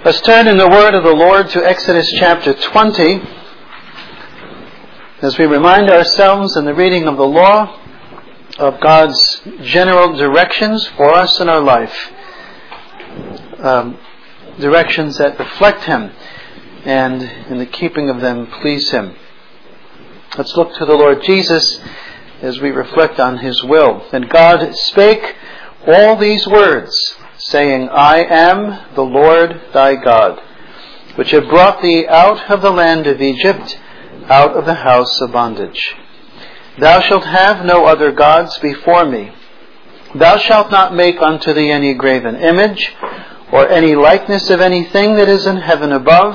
Let's turn in the word of the Lord to Exodus chapter 20 as we remind ourselves in the reading of the law of God's general directions for us in our life. Directions that reflect Him and in the keeping of them please Him. Let's look to the Lord Jesus as we reflect on His will. And God spake all these words, saying, I am the Lord thy God, which have brought thee out of the land of Egypt, out of the house of bondage. Thou shalt have no other gods before me. Thou shalt not make unto thee any graven image, or any likeness of anything that is in heaven above,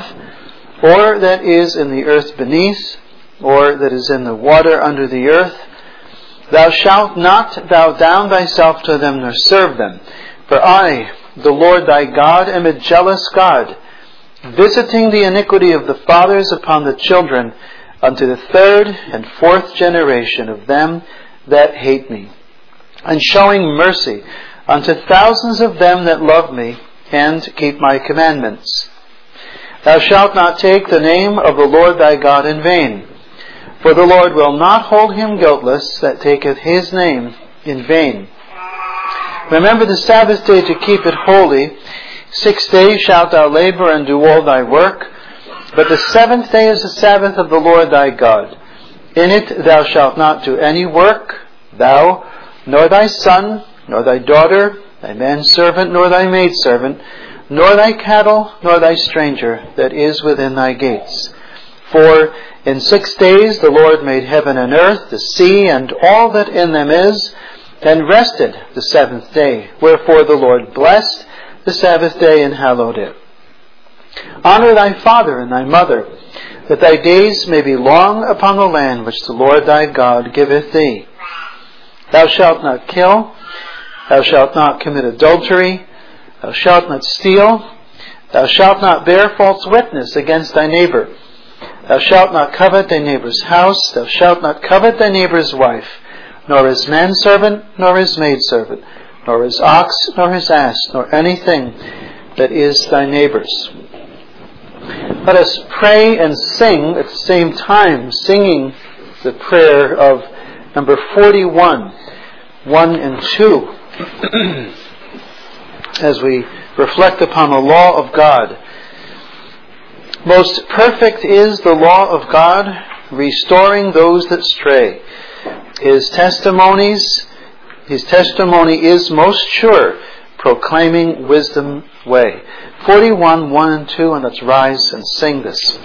or that is in the earth beneath, or that is in the water under the earth. Thou shalt not bow down thyself to them, nor serve them. For I, the Lord thy God, am a jealous God, visiting the iniquity of the fathers upon the children, unto the third and fourth generation of them that hate me, and showing mercy unto thousands of them that love me, and keep my commandments. Thou shalt not take the name of the Lord thy God in vain, for the Lord will not hold him guiltless that taketh his name in vain. Remember the Sabbath day to keep it holy. 6 days shalt thou labor and do all thy work, but the seventh day is the Sabbath of the Lord thy God. In it thou shalt not do any work, thou, nor thy son, nor thy daughter, thy manservant, nor thy maidservant, nor thy cattle, nor thy stranger that is within thy gates. For in 6 days the Lord made heaven and earth, the sea, and all that in them is, and rested the seventh day. Wherefore the Lord blessed the Sabbath day and hallowed it. Honor thy father and thy mother, that thy days may be long upon the land which the Lord thy God giveth thee. Thou shalt not kill. Thou shalt not commit adultery. Thou shalt not steal. Thou shalt not bear false witness against thy neighbor. Thou shalt not covet thy neighbor's house. Thou shalt not covet thy neighbor's wife, nor his manservant, nor his maidservant, nor his ox, nor his ass, nor anything that is thy neighbor's. Let us pray and sing at the same time, singing the prayer of number 41, 1 and 2, as we reflect upon the law of God. Most perfect is the law of God, restoring those that stray. His testimony is most sure, proclaiming wisdom way. 41, 1 and 2, and let's rise and sing this.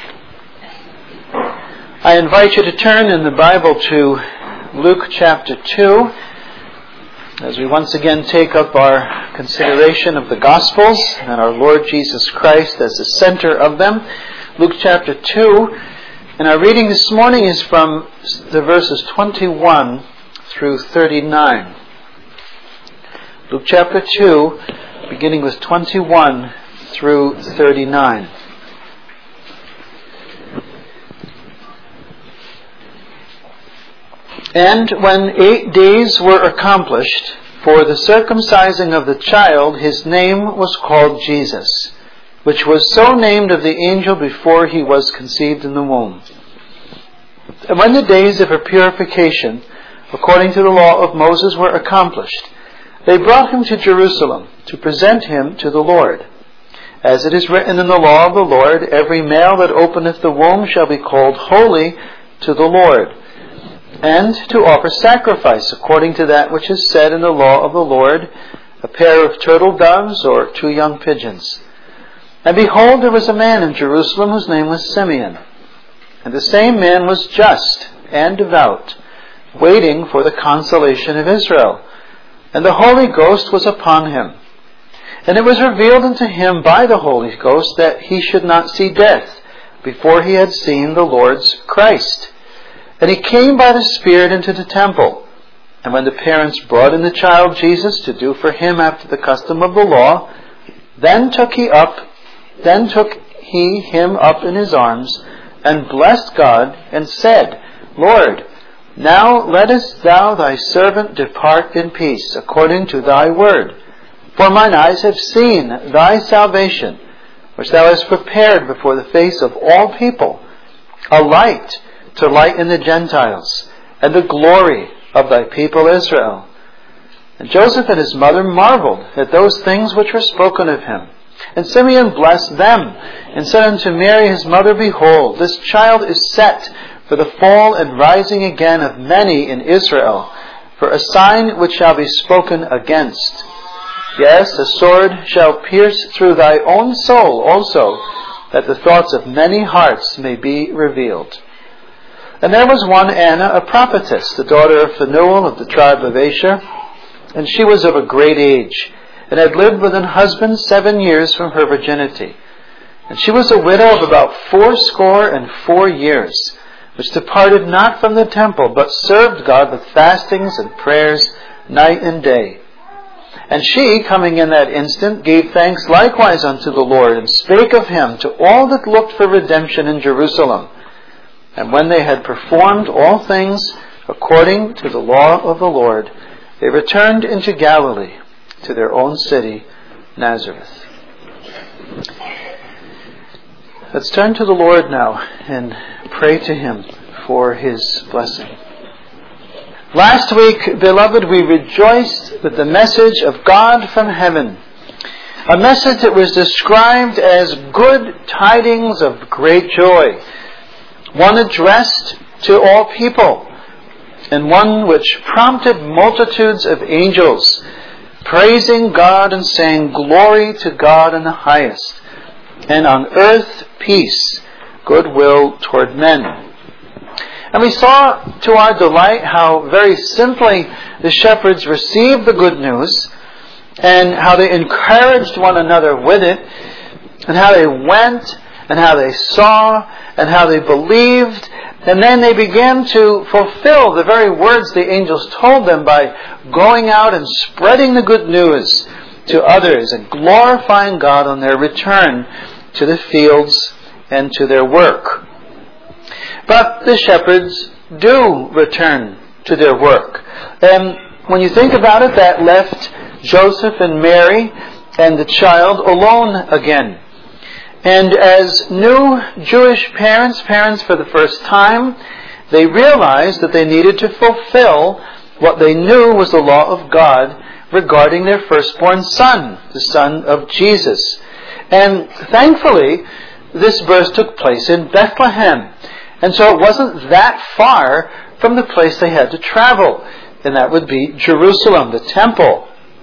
I invite you to turn in the Bible to Luke chapter 2, as we once again take up our consideration of the Gospels and our Lord Jesus Christ as the center of them. Luke chapter 2, and our reading this morning is from the verses 21 through 39. Luke chapter 2, beginning with 21 through 39. And when 8 days were accomplished for the circumcising of the child, his name was called Jesus, which was so named of the angel before he was conceived in the womb. And when the days of her purification, according to the law of Moses, were accomplished, they brought him to Jerusalem to present him to the Lord. As it is written in the law of the Lord, every male that openeth the womb shall be called holy to the Lord, and to offer sacrifice according to that which is said in the law of the Lord, a pair of turtle doves or 2 young pigeons. And behold, there was a man in Jerusalem whose name was Simeon. And the same man was just and devout, waiting for the consolation of Israel. And the Holy Ghost was upon him. And it was revealed unto him by the Holy Ghost that he should not see death before he had seen the Lord's Christ. And he came by the Spirit into the temple. And when the parents brought in the child Jesus to do for him after the custom of the law, then took he him up in his arms, and blessed God, and said, Lord, now lettest thou thy servant depart in peace, according to thy word. For mine eyes have seen thy salvation, which thou hast prepared before the face of all people, a light to lighten the Gentiles, and the glory of thy people Israel. And Joseph and his mother marveled at those things which were spoken of him. And Simeon blessed them, and said unto Mary his mother, Behold, this child is set for the fall and rising again of many in Israel, for a sign which shall be spoken against. Yes, a sword shall pierce through thy own soul also, that the thoughts of many hearts may be revealed. And there was one Anna, a prophetess, the daughter of Phanuel of the tribe of Asher, and she was of a great age, and had lived with an husband 7 years from her virginity. And she was a widow of about 84 years, which departed not from the temple, but served God with fastings and prayers night and day. And she, coming in that instant, gave thanks likewise unto the Lord, and spake of him to all that looked for redemption in Jerusalem. And when they had performed all things according to the law of the Lord, they returned into Galilee, to their own city, Nazareth. Let's turn to the Lord now and pray to Him for His blessing. Last week, beloved, we rejoiced with the message of God from heaven. A message that was described as good tidings of great joy. One addressed to all people, and one which prompted multitudes of angels, praising God and saying, Glory to God in the highest, and on earth peace, goodwill toward men. And we saw to our delight how very simply the shepherds received the good news, and how they encouraged one another with it, and how they went, and how they saw, and how they believed, and then they began to fulfill the very words the angels told them by going out and spreading the good news to others and glorifying God on their return to the fields and to their work. But the shepherds do return to their work. And when you think about it, that left Joseph and Mary and the child alone again. And as new Jewish parents for the first time, they realized that they needed to fulfill what they knew was the law of God regarding their firstborn son, the son of Jesus. And thankfully, this birth took place in Bethlehem. And so it wasn't that far from the place they had to travel. And that would be Jerusalem, the temple.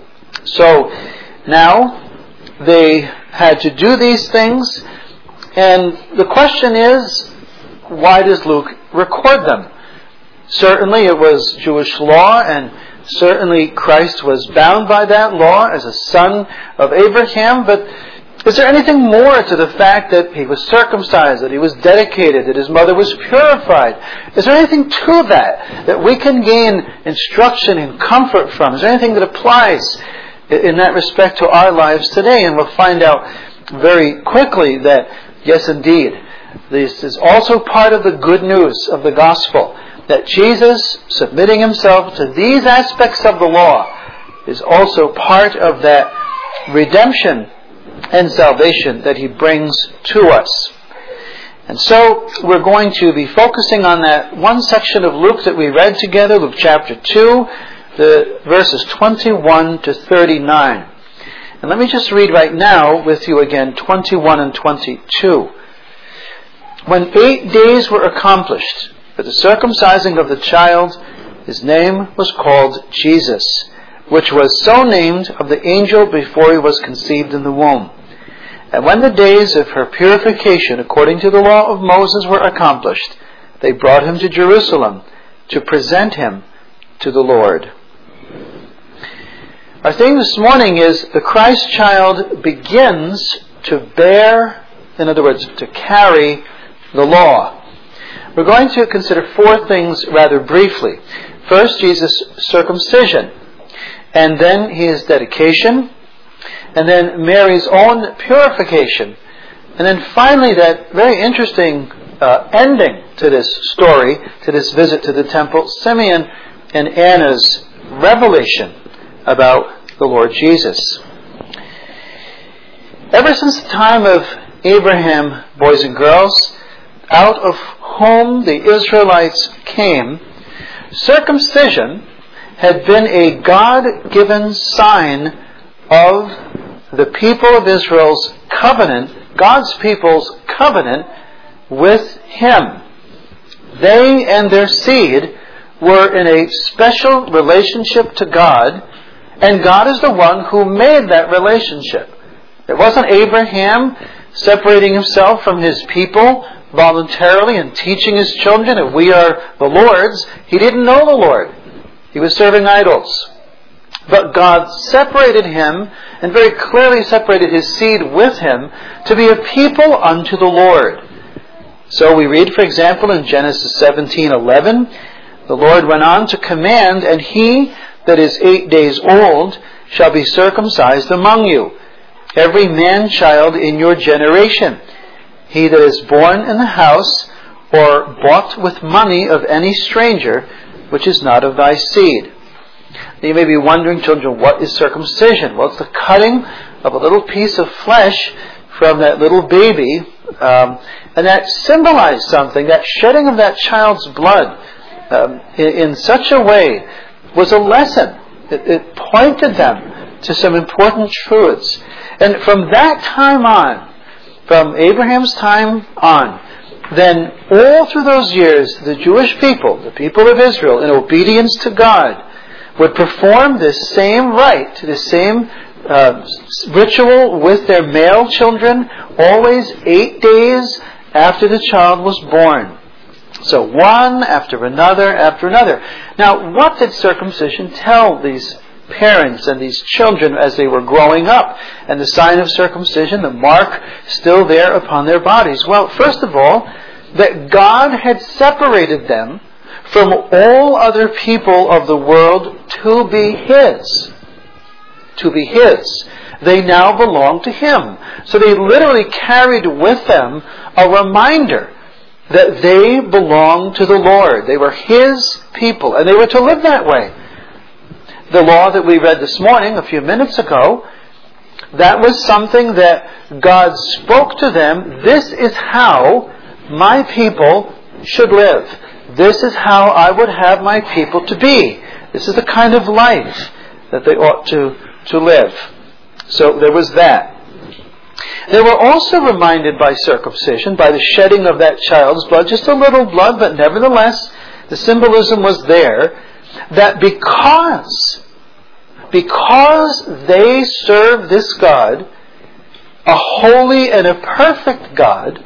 So now they had to do these things. And the question is, why does Luke record them? Certainly it was Jewish law, and certainly Christ was bound by that law as a son of Abraham, but is there anything more to the fact that he was circumcised, that he was dedicated, that his mother was purified? Is there anything to that we can gain instruction and comfort from? Is there anything that applies in that respect to our lives today? And we'll find out very quickly that, yes indeed, this is also part of the good news of the gospel, that Jesus, submitting himself to these aspects of the law, is also part of that redemption and salvation that he brings to us. And so we're going to be focusing on that one section of Luke that we read together, Luke chapter 2, the verses 21 to 39. And let me just read right now with you again 21 and 22. When 8 days were accomplished for the circumcising of the child, his name was called Jesus, which was so named of the angel before he was conceived in the womb. And when the days of her purification according to the law of Moses were accomplished, they brought him to Jerusalem to present him to the Lord. Our theme this morning is the Christ child begins to bear, in other words, to carry the law. We're going to consider 4 things rather briefly. First, Jesus' circumcision, and then his dedication, and then Mary's own purification, and then finally that very interesting ending to this story, to this visit to the temple, Simeon and Anna's revelation about the Lord Jesus. Ever since the time of Abraham, boys and girls, out of whom the Israelites came, circumcision had been a God-given sign of the people of Israel's covenant, God's people's covenant with Him. They and their seed were in a special relationship to God, and God is the one who made that relationship. It wasn't Abraham separating himself from his people voluntarily and teaching his children that we are the Lord's. He didn't know the Lord. He was serving idols. But God separated him and very clearly separated his seed with him to be a people unto the Lord. So we read, for example, in Genesis 17:11, the Lord went on to command, and he that is 8 days old shall be circumcised among you, every man-child in your generation. He that is born in the house, or bought with money of any stranger, which is not of thy seed. Now you may be wondering, children, what is circumcision? Well, it's the cutting of a little piece of flesh from that little baby, and that symbolized something. That shedding of that child's blood in such a way was a lesson. It pointed them to some important truths. And from that time on, from Abraham's time on, then all through those years, the Jewish people, the people of Israel, in obedience to God, would perform this same rite, this same ritual with their male children, always 8 days after the child was born. So one after another after another. Now, what did circumcision tell these parents and these children as they were growing up? And the sign of circumcision, the mark still there upon their bodies. Well, first of all, that God had separated them from all other people of the world to be His. To be His. They now belong to Him. So they literally carried with them a reminder that they belong to the Lord. They were His people, and they were to live that way. The law that we read this morning, a few minutes ago, that was something that God spoke to them. This is how my people should live. This is how I would have my people to be. This is the kind of life that they ought to live. So there was that. They were also reminded by circumcision, by the shedding of that child's blood, just a little blood, but nevertheless, the symbolism was there, that because they serve this God, a holy and a perfect God,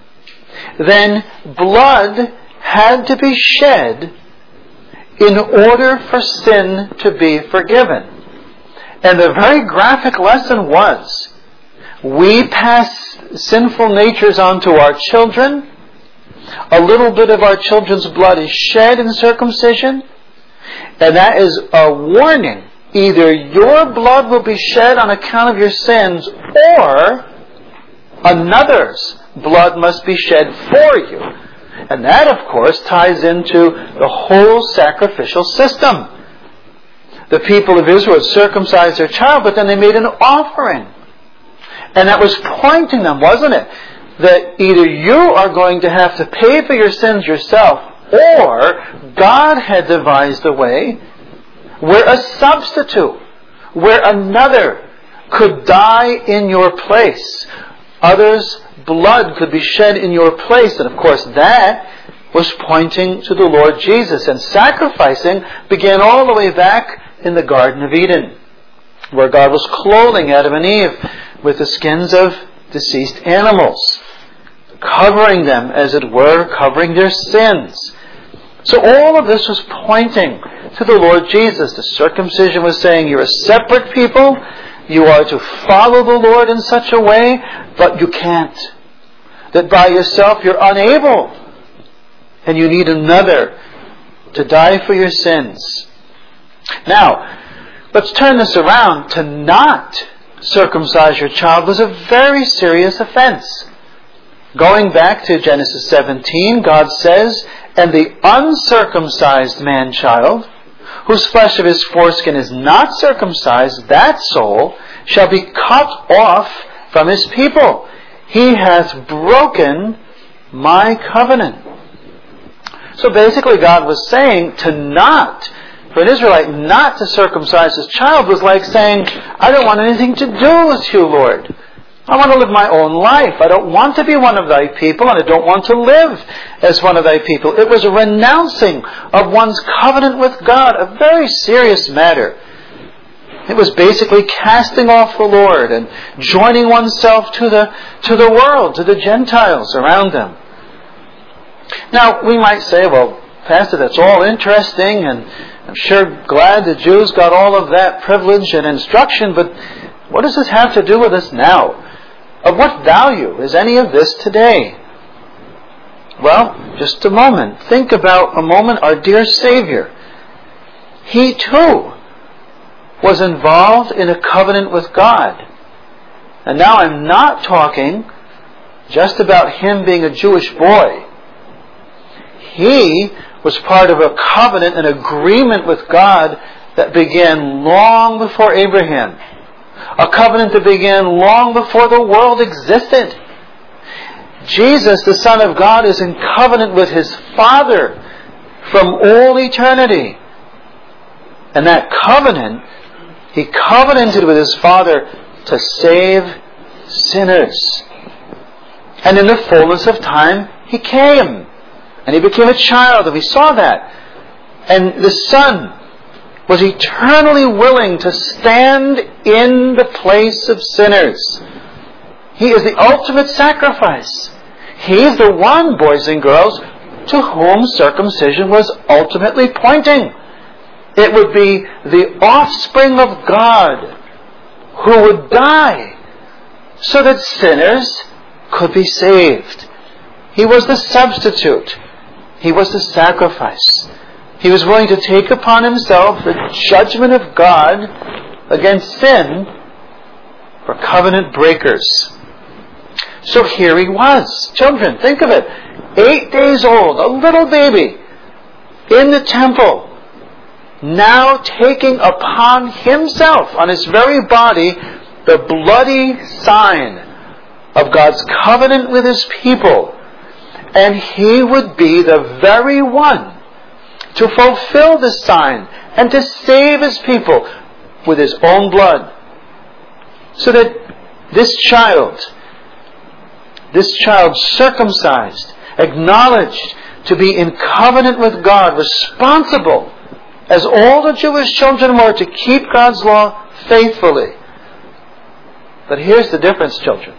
then blood had to be shed in order for sin to be forgiven. And the very graphic lesson was, we pass sinful natures on to our children. A little bit of our children's blood is shed in circumcision. And that is a warning. Either your blood will be shed on account of your sins, or another's blood must be shed for you. And that, of course, ties into the whole sacrificial system. The people of Israel had circumcised their child, but then they made an offering. And that was pointing them, wasn't it? That either you are going to have to pay for your sins yourself, or God had devised a way where a substitute, where another could die in your place. Others' blood could be shed in your place. And of course that was pointing to the Lord Jesus. And sacrificing began all the way back in the Garden of Eden, where God was clothing Adam and Eve with the skins of deceased animals, covering them, as it were, covering their sins. So all of this was pointing to the Lord Jesus. The circumcision was saying, you're a separate people, you are to follow the Lord in such a way, but you can't. That by yourself you're unable, and you need another to die for your sins. Now, let's turn this around. To not circumcise your child was a very serious offense. Going back to Genesis 17, God says, and the uncircumcised man-child, whose flesh of his foreskin is not circumcised, that soul shall be cut off from his people. He hath broken my covenant. So basically God was saying for an Israelite not to circumcise his child was like saying, I don't want anything to do with you, Lord. I want to live my own life. I don't want to be one of thy people, and I don't want to live as one of thy people. It was a renouncing of one's covenant with God, a very serious matter. It was basically casting off the Lord and joining oneself to the world, to the Gentiles around them. Now, we might say, well, Pastor, that's all interesting, and I'm sure glad the Jews got all of that privilege and instruction, but what does this have to do with us now? Of what value is any of this today? Well, just a moment. Think about a moment our dear Savior. He too was involved in a covenant with God. And now I'm not talking just about him being a Jewish boy. He was part of a covenant, an agreement with God that began long before Abraham. A covenant that began long before the world existed. Jesus, the Son of God, is in covenant with His Father from all eternity. And that covenant, He covenanted with His Father to save sinners. And in the fullness of time, He came. And He became a child, and we saw that. And the Son was eternally willing to stand in the place of sinners. He is the ultimate sacrifice. He is the one, boys and girls, to whom circumcision was ultimately pointing. It would be the offspring of God who would die so that sinners could be saved. He was the substitute. He was the sacrifice. He was willing to take upon Himself the judgment of God against sin for covenant breakers. So here He was. Children, think of it. 8 days old, a little baby, in the temple, now taking upon Himself, on His very body, the bloody sign of God's covenant with His people. And He would be the very one to fulfill this sign and to save His people with His own blood. So that this child circumcised, acknowledged to be in covenant with God, responsible, as all the Jewish children were, to keep God's law faithfully. But here's the difference, children.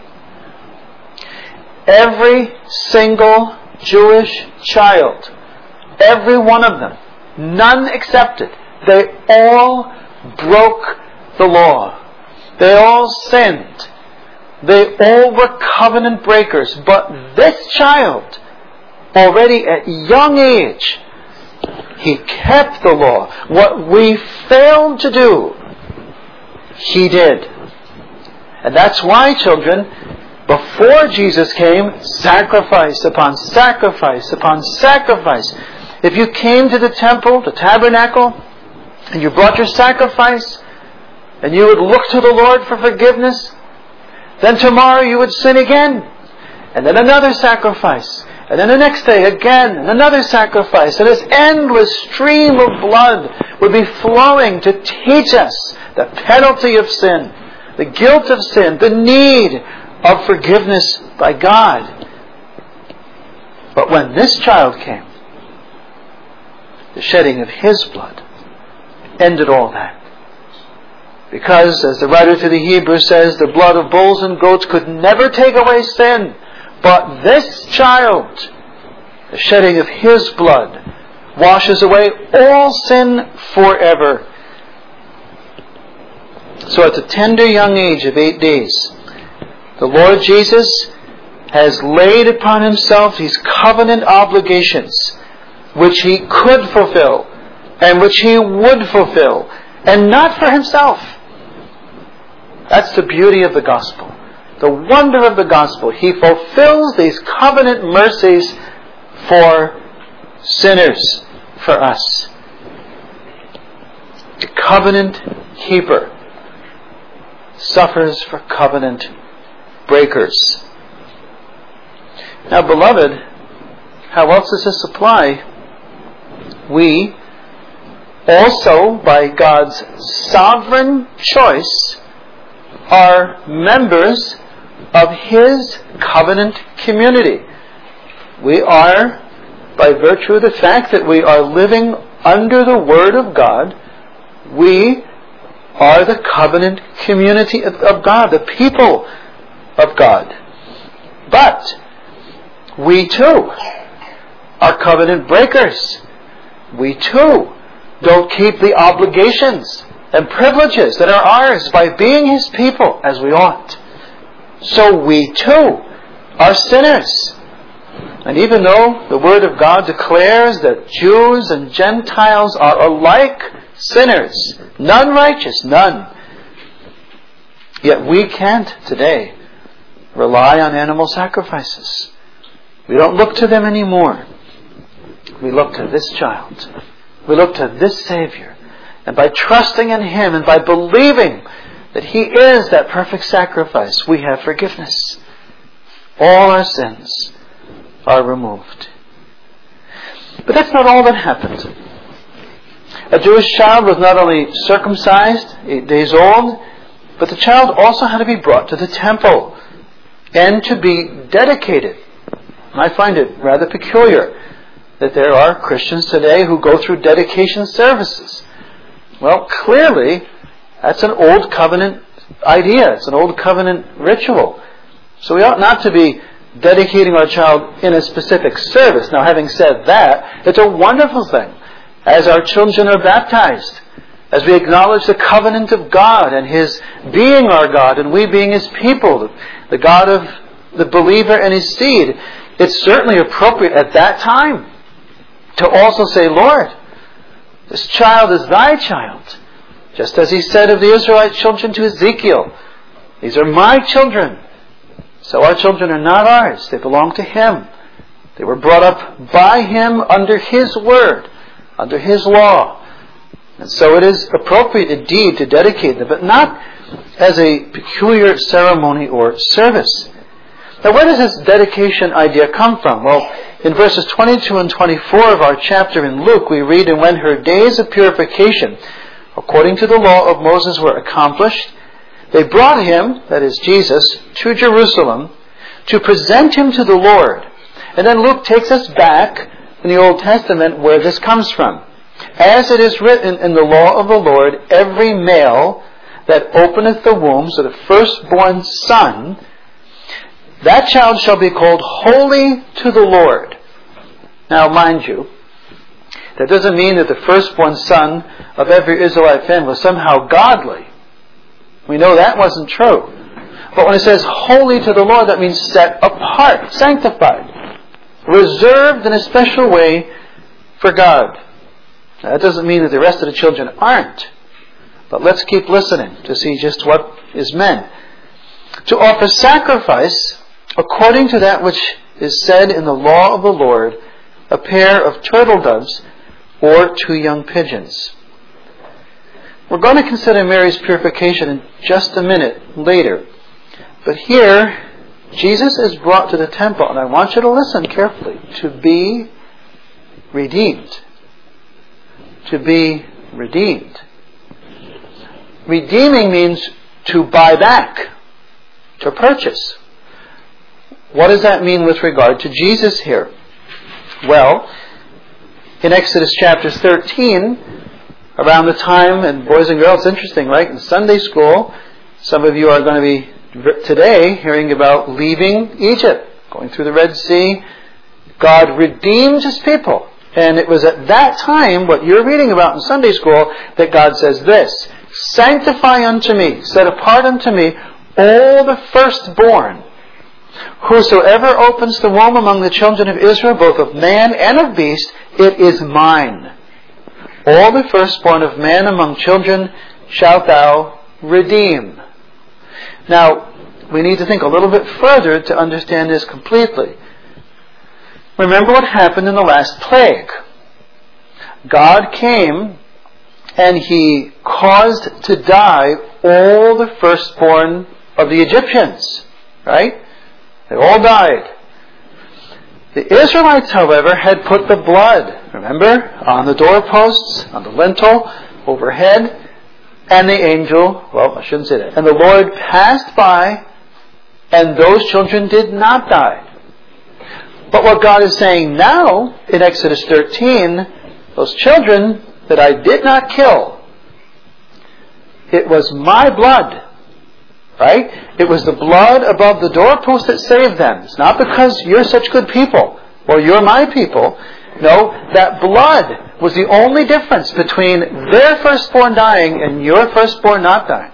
Every single Jewish child, every one of them, none excepted, they all broke the law. They all sinned. They all were covenant breakers. But this child, already at young age, he kept the law. What we failed to do, he did. And that's why, children, before Jesus came, sacrifice upon sacrifice upon sacrifice. If you came to the temple, the tabernacle, and you brought your sacrifice, and you would look to the Lord for forgiveness, then tomorrow you would sin again, and then another sacrifice, and then the next day again, and another sacrifice, and this endless stream of blood would be flowing to teach us the penalty of sin, the guilt of sin, the need of forgiveness by God. But when this child came, the shedding of His blood ended all that. Because, as the writer to the Hebrews says, the blood of bulls and goats could never take away sin. But this child, the shedding of His blood, washes away all sin forever. So at the tender young age of 8 days, the Lord Jesus has laid upon Himself these covenant obligations which He could fulfill and which He would fulfill, and not for Himself. That's the beauty of the gospel. The wonder of the gospel. He fulfills these covenant mercies for sinners, for us. The covenant keeper suffers for covenant breakers. Now, beloved, how else does this apply? We also, by God's sovereign choice, are members of His covenant community. We are, by virtue of the fact that we are living under the Word of God, we are the covenant community of God, the people of God. But we too are covenant breakers. We too don't keep the obligations and privileges that are ours by being His people as we ought. So we too are sinners. And even though the Word of God declares that Jews and Gentiles are alike sinners, none righteous, none, yet we can't today rely on animal sacrifices. We don't look to them anymore. We look to this child. We look to this Savior. And by trusting in Him and by believing that He is that perfect sacrifice, we have forgiveness. All our sins are removed. But that's not all that happened. A Jewish child was not only circumcised, 8 days old, but the child also had to be brought to the temple and to be dedicated. I find it rather peculiar that there are Christians today who go through dedication services. Well, clearly, that's an old covenant idea. It's an old covenant ritual. So we ought not to be dedicating our child in a specific service. Now, having said that, it's a wonderful thing as our children are baptized, as we acknowledge the covenant of God and His being our God and we being His people, the God of the believer and his seed. It's certainly appropriate at that time to also say, Lord, this child is thy child. Just as He said of the Israelite children to Ezekiel, these are my children. So our children are not ours. They belong to Him. They were brought up by Him under His word, under His law. And so it is appropriate indeed to dedicate them, but not as a peculiar ceremony or service. Now, where does this dedication idea come from? Well, in verses 22 and 24 of our chapter in Luke, we read, "And when her days of purification, according to the law of Moses, were accomplished, they brought Him," that is Jesus, "to Jerusalem to present Him to the Lord." And then Luke takes us back in the Old Testament where this comes from. "As it is written in the law of the Lord, every male that openeth the womb," so the firstborn son, "that child shall be called holy to the Lord." Now, mind you, that doesn't mean that the firstborn son of every Israelite family was somehow godly. We know that wasn't true. But when it says holy to the Lord, that means set apart, sanctified, reserved in a special way for God. Now, that doesn't mean that the rest of the children aren't. But let's keep listening to see just what is meant. To offer sacrifice according to that which is said in the law of the Lord, a pair of turtle doves or 2 young pigeons. We're going to consider Mary's purification in just a minute later. But here, Jesus is brought to the temple, and I want you to listen carefully, to be redeemed. To be redeemed. Redeeming means to buy back, to purchase. What does that mean with regard to Jesus here? Well, in Exodus chapter 13, around the time, and boys and girls, it's interesting, right? In Sunday school, some of you are going to be today hearing about leaving Egypt, going through the Red Sea. God redeemed His people. And it was at that time, what you're reading about in Sunday school, that God says this, "Sanctify unto me, set apart unto me, all the firstborn. Whosoever opens the womb among the children of Israel, both of man and of beast, it is mine. All the firstborn of man among children shalt thou redeem." Now, we need to think a little bit further to understand this completely. Remember what happened in the last plague. God came and He caused to die all the firstborn of the Egyptians. Right? They all died. The Israelites, however, had put the blood, remember, on the doorposts, on the lintel, overhead, and the angel, well, I shouldn't say that, and the Lord passed by, and those children did not die. But what God is saying now, in Exodus 13, those children that I did not kill, it was my blood, right? It was the blood above the doorpost that saved them. It's not because you're such good people, or you're my people. No, that blood was the only difference between their firstborn dying and your firstborn not dying.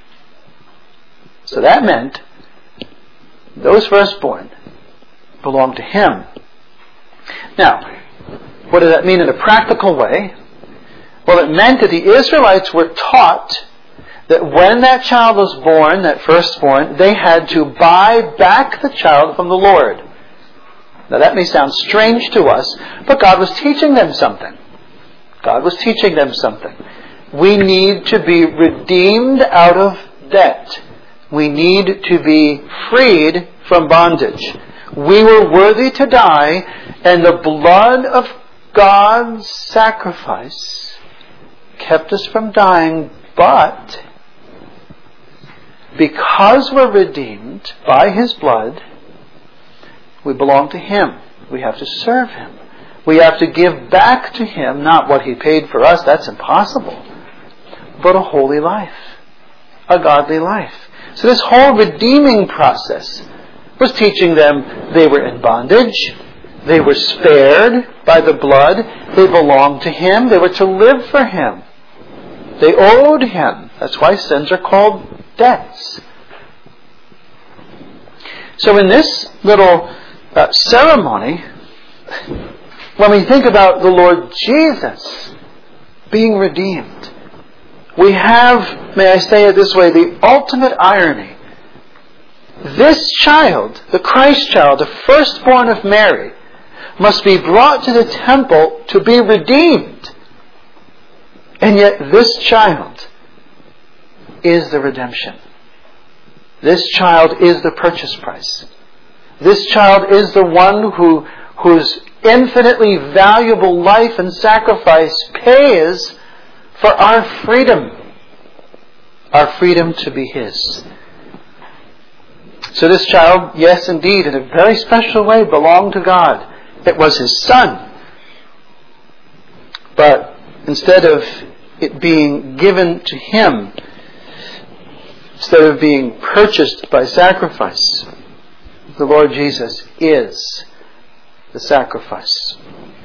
So that meant those firstborn belonged to Him. Now, what does that mean in a practical way? Well, it meant that the Israelites were taught that when that child was born, that firstborn, they had to buy back the child from the Lord. Now that may sound strange to us, but God was teaching them something. God was teaching them something. We need to be redeemed out of debt. We need to be freed from bondage. We were worthy to die, and the blood of God's sacrifice kept us from dying, but because we're redeemed by His blood, we belong to Him. We have to serve Him. We have to give back to Him, not what He paid for us, that's impossible, but a holy life, a godly life. So this whole redeeming process was teaching them they were in bondage, they were spared by the blood, they belonged to Him, they were to live for Him. They owed Him. That's why sins are called debts. So in this little ceremony, when we think about the Lord Jesus being redeemed, we have, may I say it this way, the ultimate irony. This child, the Christ child, the firstborn of Mary, must be brought to the temple to be redeemed. And yet this child is the redemption. This child is the purchase price. This child is the one whose infinitely valuable life and sacrifice pays for our freedom to be His. So this child, yes indeed, in a very special way belonged to God. It was His Son. But instead of it being given to Him, instead of being purchased by sacrifice, the Lord Jesus is the sacrifice.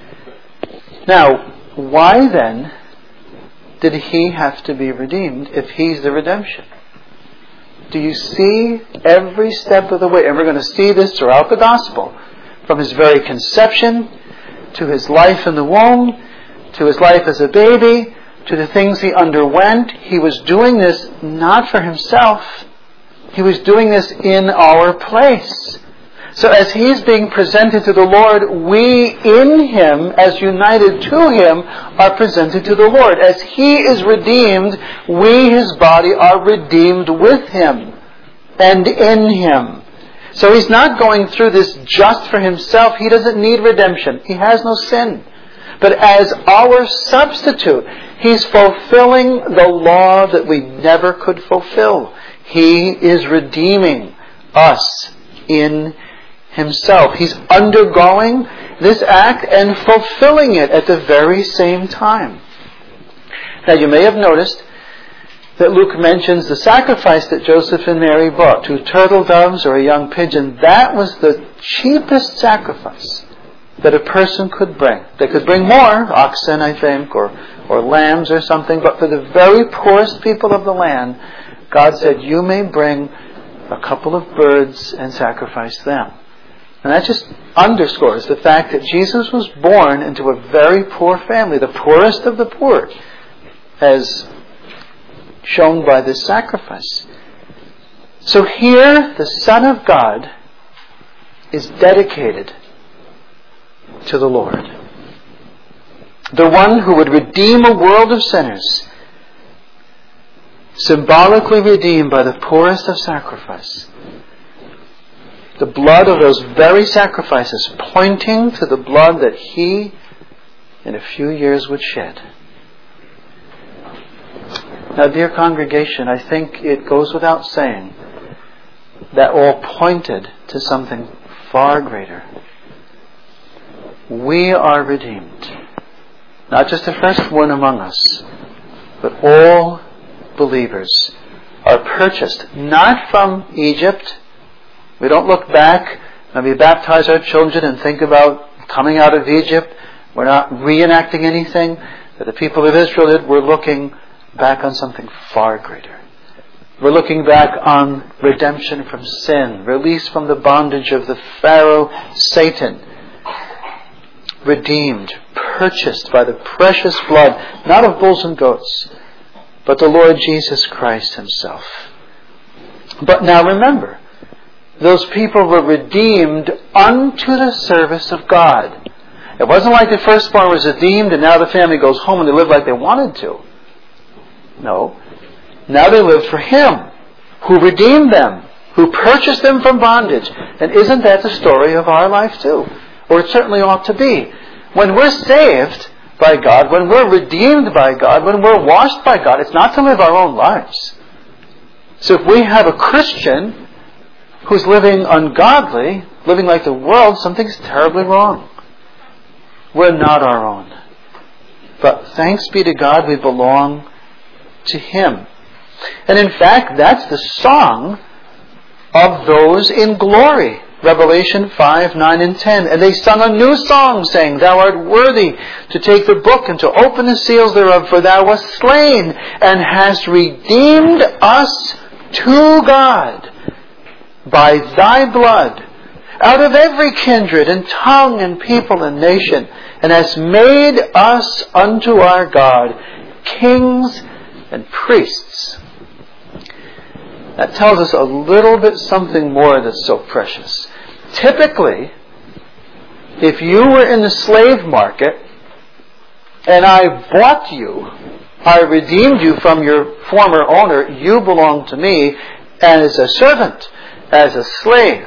Now, why then did He have to be redeemed if He's the redemption? Do you see every step of the way? And we're going to see this throughout the Gospel. From His very conception, to His life in the womb, to His life as a baby, to the things He underwent. He was doing this not for Himself. He was doing this in our place. So as He's being presented to the Lord, we in Him, as united to Him, are presented to the Lord. As He is redeemed, we, His body, are redeemed with Him and in Him. So He's not going through this just for Himself. He doesn't need redemption. He has no sin. But as our substitute, He's fulfilling the law that we never could fulfill. He is redeeming us in Himself. He's undergoing this act and fulfilling it at the very same time. Now you may have noticed that Luke mentions the sacrifice that Joseph and Mary brought, 2 turtle doves or a young pigeon. That was the cheapest sacrifice that a person could bring. They could bring more, oxen I think, or lambs or something, but for the very poorest people of the land, God said, you may bring a couple of birds and sacrifice them. And that just underscores the fact that Jesus was born into a very poor family, the poorest of the poor, as shown by this sacrifice. So here, the Son of God is dedicated to the Lord. The one who would redeem a world of sinners, symbolically redeemed by the poorest of sacrifice. The blood of those very sacrifices, pointing to the blood that He, in a few years, would shed. Now, dear congregation, I think it goes without saying that all pointed to something far greater. We are redeemed. Not just the first one among us, but all believers are purchased, not from Egypt. We don't look back and we baptize our children and think about coming out of Egypt. We're not reenacting anything that the people of Israel did. We're looking back on something far greater. We're looking back on redemption from sin, release from the bondage of the Pharaoh, Satan. Redeemed, purchased by the precious blood, not of bulls and goats, but the Lord Jesus Christ Himself. But now remember, those people were redeemed unto the service of God. It wasn't like the firstborn was redeemed and now the family goes home and they live like they wanted to. No. Now they live for Him, who redeemed them, who purchased them from bondage. And isn't that the story of our life too? Or it certainly ought to be. When we're saved by God, when we're redeemed by God, when we're washed by God, it's not to live our own lives. So if we have a Christian who's living ungodly, living like the world, something's terribly wrong. We're not our own. But thanks be to God, we belong to Him. And in fact, that's the song of those in glory. Revelation 5, 9, and 10. And they sung a new song, saying, Thou art worthy to take the book and to open the seals thereof, for Thou wast slain and hast redeemed us to God by Thy blood out of every kindred and tongue and people and nation, and hast made us unto our God kings and priests. That tells us a little bit something more that's so precious. Typically, if you were in the slave market and I bought you, I redeemed you from your former owner, you belong to me as a servant, as a slave.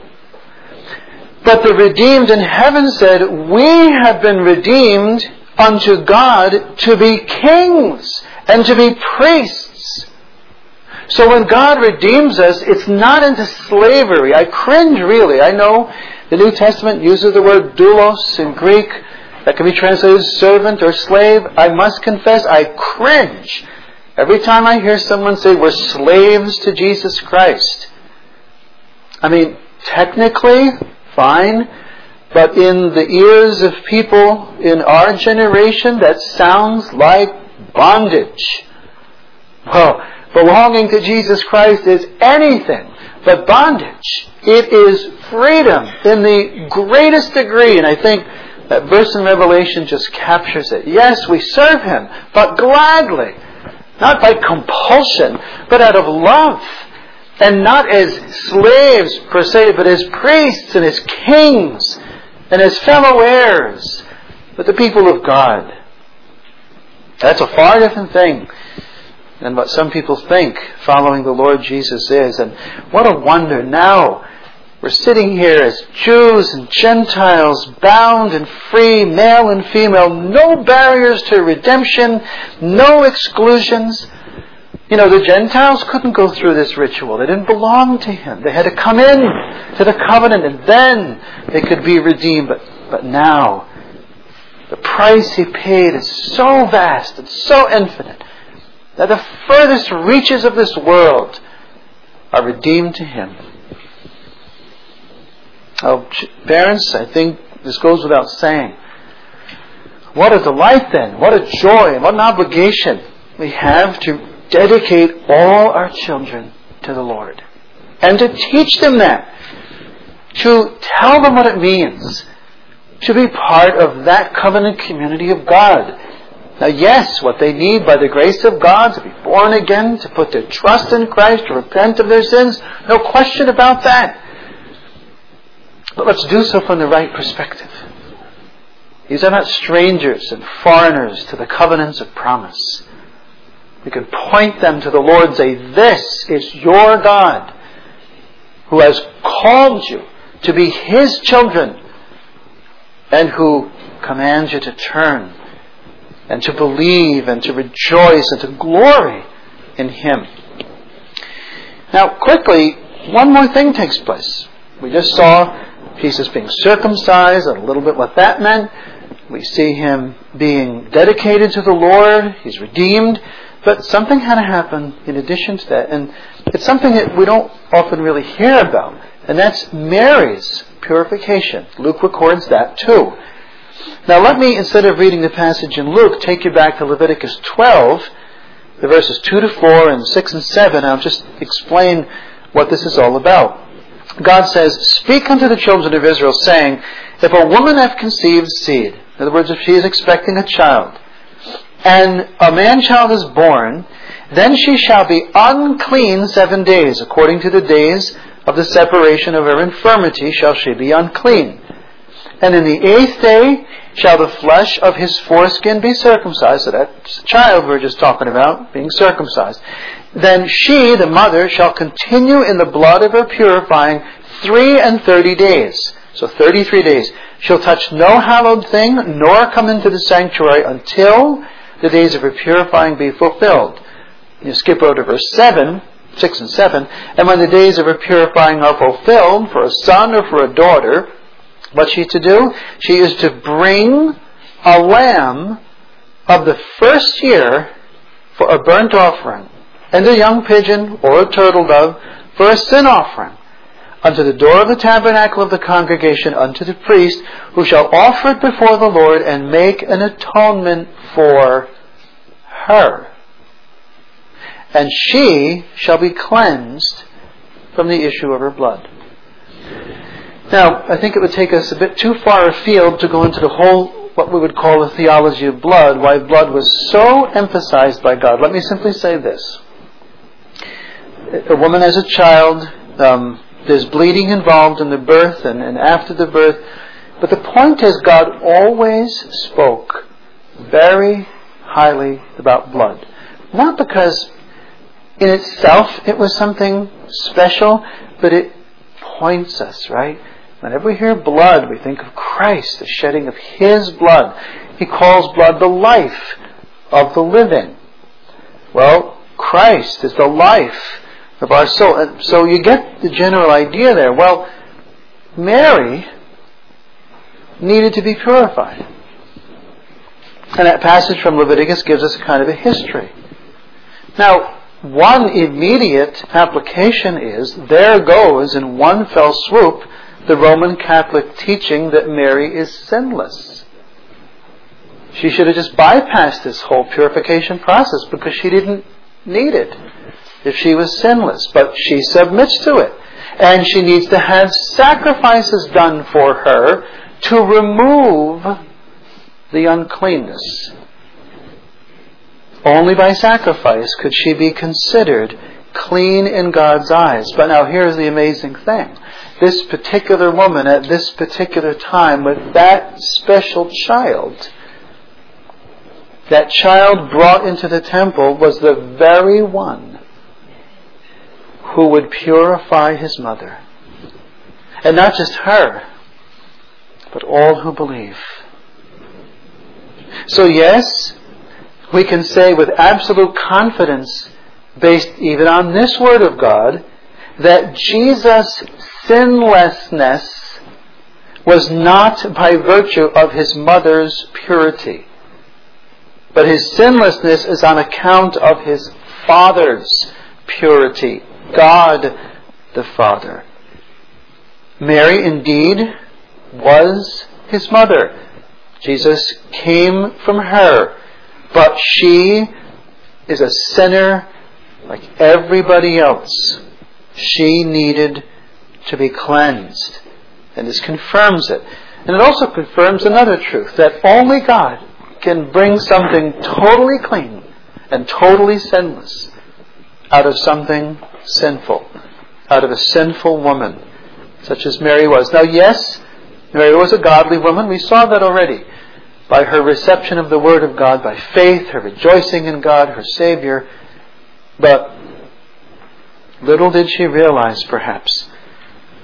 But the redeemed in heaven said, we have been redeemed unto God to be kings and to be priests. So when God redeems us, it's not into slavery. I cringe, really. I know the New Testament uses the word doulos in Greek. That can be translated servant or slave. I must confess, I cringe every time I hear someone say we're slaves to Jesus Christ. I mean, technically, fine. But in the ears of people in our generation, that sounds like bondage. Well, belonging to Jesus Christ is anything but bondage. It is freedom in the greatest degree. And I think that verse in Revelation just captures it. Yes, we serve Him, but gladly. Not by compulsion, but out of love. And not as slaves per se, but as priests and as kings and as fellow heirs with the people of God. That's a far different thing than what some people think following the Lord Jesus is. And what a wonder now. We're sitting here as Jews and Gentiles, bound and free, male and female, no barriers to redemption, no exclusions. You know, the Gentiles couldn't go through this ritual. They didn't belong to Him. They had to come in to the covenant and then they could be redeemed. But now, the price He paid is so vast and so infinite that the furthest reaches of this world are redeemed to Him. Oh, parents, I think this goes without saying. What a delight then, what a joy, and what an obligation we have to dedicate all our children to the Lord. And to teach them that. To tell them what it means to be part of that covenant community of God. Now, yes, what they need by the grace of God to be born again, to put their trust in Christ, to repent of their sins, no question about that. But let's do so from the right perspective. These are not strangers and foreigners to the covenants of promise. We can point them to the Lord and say, this is your God who has called you to be His children, and who commands you to turn and to believe and to rejoice and to glory in Him. Now, quickly, one more thing takes place. We just saw Jesus being circumcised and a little bit what that meant. We see Him being dedicated to the Lord. He's redeemed. But something had to happen in addition to that. And it's something that we don't often really hear about. And that's Mary's purification. Luke records that too. Now let me, instead of reading the passage in Luke, take you back to Leviticus 12, the verses 2 to 4 and 6 and 7. I'll just explain what this is all about. God says, "Speak unto the children of Israel, saying, if a woman have conceived seed," in other words, if she is expecting a child, "and a man-child is born, then she shall be unclean 7 days. According to the days of the separation of her infirmity shall she be unclean. And in the 8th day shall the flesh of his foreskin be circumcised." So that's the child we're just talking about, being circumcised. "Then she, the mother, shall continue in the blood of her purifying 33 days. So 33 days. "She'll touch no hallowed thing, nor come into the sanctuary until the days of her purifying be fulfilled." You skip over to verse 6 and 7. "And when the days of her purifying are fulfilled, for a son or for a daughter, what's she to do? She is to bring a lamb of the first year for a burnt offering, and a young pigeon or a turtle dove for a sin offering, unto the door of the tabernacle of the congregation, unto the priest, who shall offer it before the Lord and make an atonement for her. And she shall be cleansed from the issue of her blood." Now, I think it would take us a bit too far afield to go into the whole, what we would call a theology of blood, why blood was so emphasized by God. Let me simply say this. A woman has a child, there's bleeding involved in the birth and after the birth, but the point is God always spoke very highly about blood. Not because in itself it was something special, but it points us, right? Whenever we hear blood, we think of Christ, the shedding of His blood. He calls blood the life of the living. Well, Christ is the life of our soul. And so you get the general idea there. Well, Mary needed to be purified. And that passage from Leviticus gives us kind of a history. Now, one immediate application is, there goes in one fell swoop the Roman Catholic teaching that Mary is sinless. She should have just bypassed this whole purification process because she didn't need it if she was sinless. But she submits to it. And she needs to have sacrifices done for her to remove the uncleanness. Only by sacrifice could she be considered clean in God's eyes. But now here's the amazing thing. This particular woman at this particular time with that special child, that child brought into the temple was the very one who would purify his mother. And not just her, but all who believe. So yes, we can say with absolute confidence, based even on this Word of God, that Jesus' sinlessness was not by virtue of His mother's purity, but His sinlessness is on account of His Father's purity, God the Father. Mary indeed was His mother. Jesus came from her, but she is a sinner like everybody else. She needed to be cleansed. And this confirms it. And it also confirms another truth, that only God can bring something totally clean and totally sinless out of something sinful, out of a sinful woman, such as Mary was. Now yes, Mary was a godly woman. We saw that already. By her reception of the Word of God, by faith, her rejoicing in God, her Savior. But little did she realize, perhaps,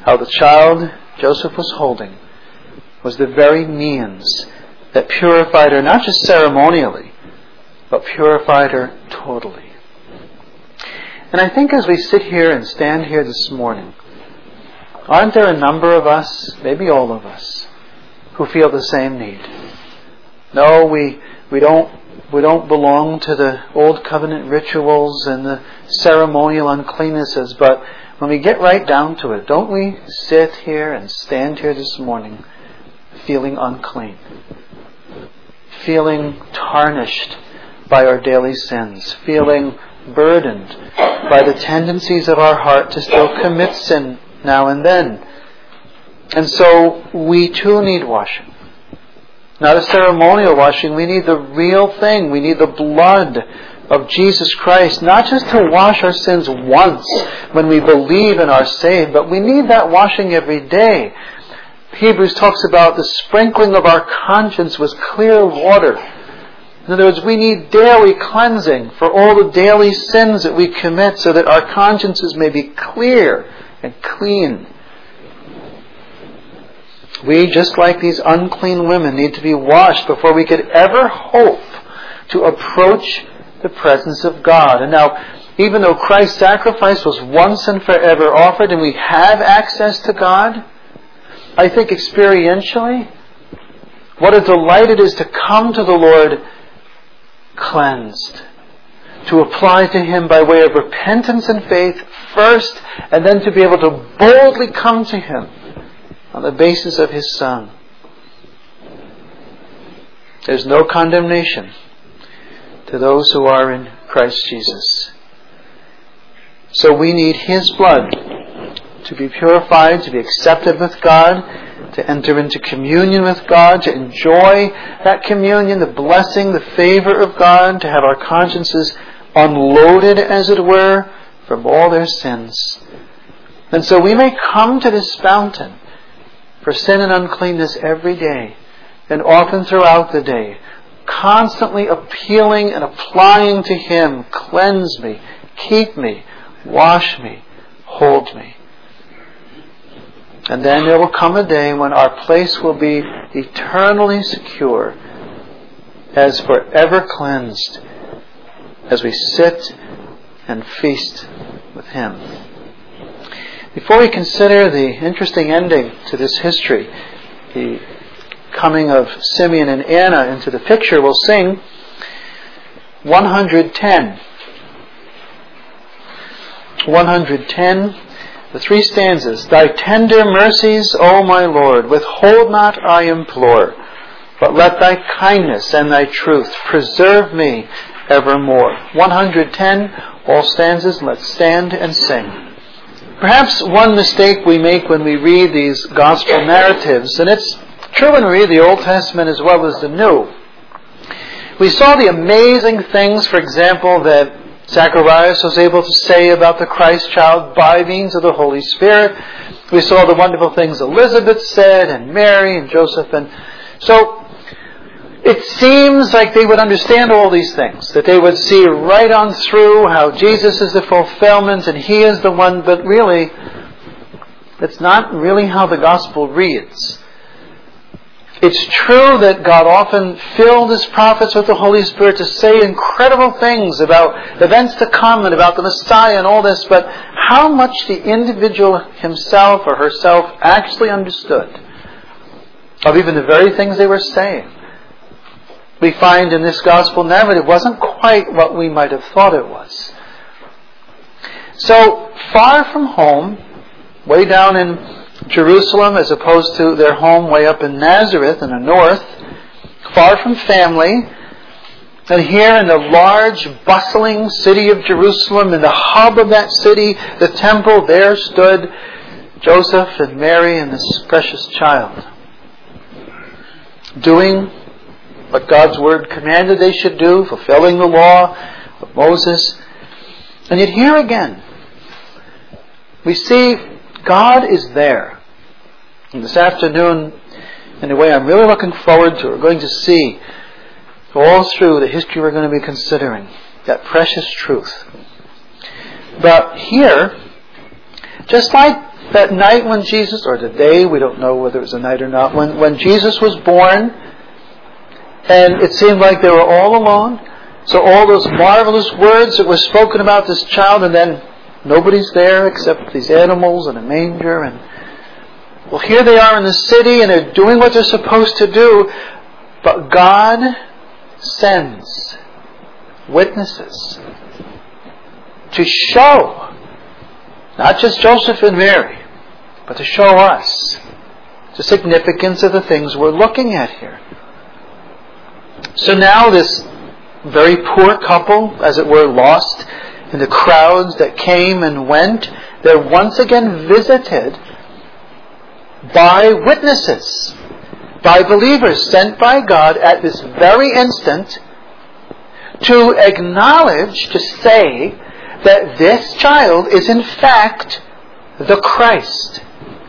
how the child Joseph was holding was the very means that purified her, not just ceremonially, but purified her totally. And I think as we sit here and stand here this morning, aren't there a number of us, maybe all of us, who feel the same need? No, we don't belong to the old covenant rituals and the ceremonial uncleannesses, but when we get right down to it, don't we sit here and stand here this morning feeling unclean, feeling tarnished by our daily sins, feeling burdened by the tendencies of our heart to still commit sin now and then. And so we too need washing. Not a ceremonial washing, we need the real thing. We need the blood of Jesus Christ, not just to wash our sins once when we believe and are saved, but we need that washing every day. Hebrews talks about the sprinkling of our conscience with clear water. In other words, we need daily cleansing for all the daily sins that we commit so that our consciences may be clear and clean. We, just like these unclean women, need to be washed before we could ever hope to approach the presence of God. And now, even though Christ's sacrifice was once and forever offered and we have access to God, I think experientially, what a delight it is to come to the Lord cleansed, to apply to Him by way of repentance and faith first, and then to be able to boldly come to Him on the basis of His Son. There's no condemnation to those who are in Christ Jesus. So we need His blood to be purified, to be accepted with God, to enter into communion with God, to enjoy that communion, the blessing, the favor of God, to have our consciences unloaded, as it were, from all their sins. And so we may come to this fountain for sin and uncleanness every day, and often throughout the day, constantly appealing and applying to Him, cleanse me, keep me, wash me, hold me. And then there will come a day when our place will be eternally secure, as forever cleansed, as we sit and feast with Him. Before we consider the interesting ending to this history, the coming of Simeon and Anna into the picture, we'll sing 110. 110, the three stanzas. Thy tender mercies, O my Lord, withhold not, I implore, but let Thy kindness and Thy truth preserve me evermore. 110, all stanzas. Let's stand and sing. Perhaps one mistake we make when we read these gospel narratives, and it's true when we read the Old Testament as well as the New. We saw the amazing things, for example, that Zacharias was able to say about the Christ child by means of the Holy Spirit. We saw the wonderful things Elizabeth said, and Mary and Joseph. And so it seems like they would understand all these things, that they would see right on through how Jesus is the fulfillment and He is the one, but really, that's not really how the gospel reads. It's true that God often filled His prophets with the Holy Spirit to say incredible things about events to come and about the Messiah and all this, but how much the individual himself or herself actually understood of even the very things they were saying, we find in this gospel narrative wasn't quite what we might have thought it was. So, far from home, way down in Jerusalem as opposed to their home way up in Nazareth in the north, far from family, and here in the large, bustling city of Jerusalem, in the hub of that city, the temple, there stood Joseph and Mary and this precious child, doing what God's Word commanded they should do, fulfilling the law of Moses. And yet here again, we see God is there. And this afternoon, in a way I'm really looking forward to, we're going to see all through the history we're going to be considering that precious truth. But here, just like that night when Jesus, or the day, we don't know whether it was a night or not, when Jesus was born, and it seemed like they were all alone. So all those marvelous words that were spoken about this child, and then nobody's there except these animals and a manger. And well, here they are in the city, and they're doing what they're supposed to do. But God sends witnesses to show, not just Joseph and Mary, but to show us the significance of the things we're looking at here. So now this very poor couple, as it were, lost in the crowds that came and went, they're once again visited by witnesses, by believers sent by God at this very instant to acknowledge, to say that this child is in fact the Christ.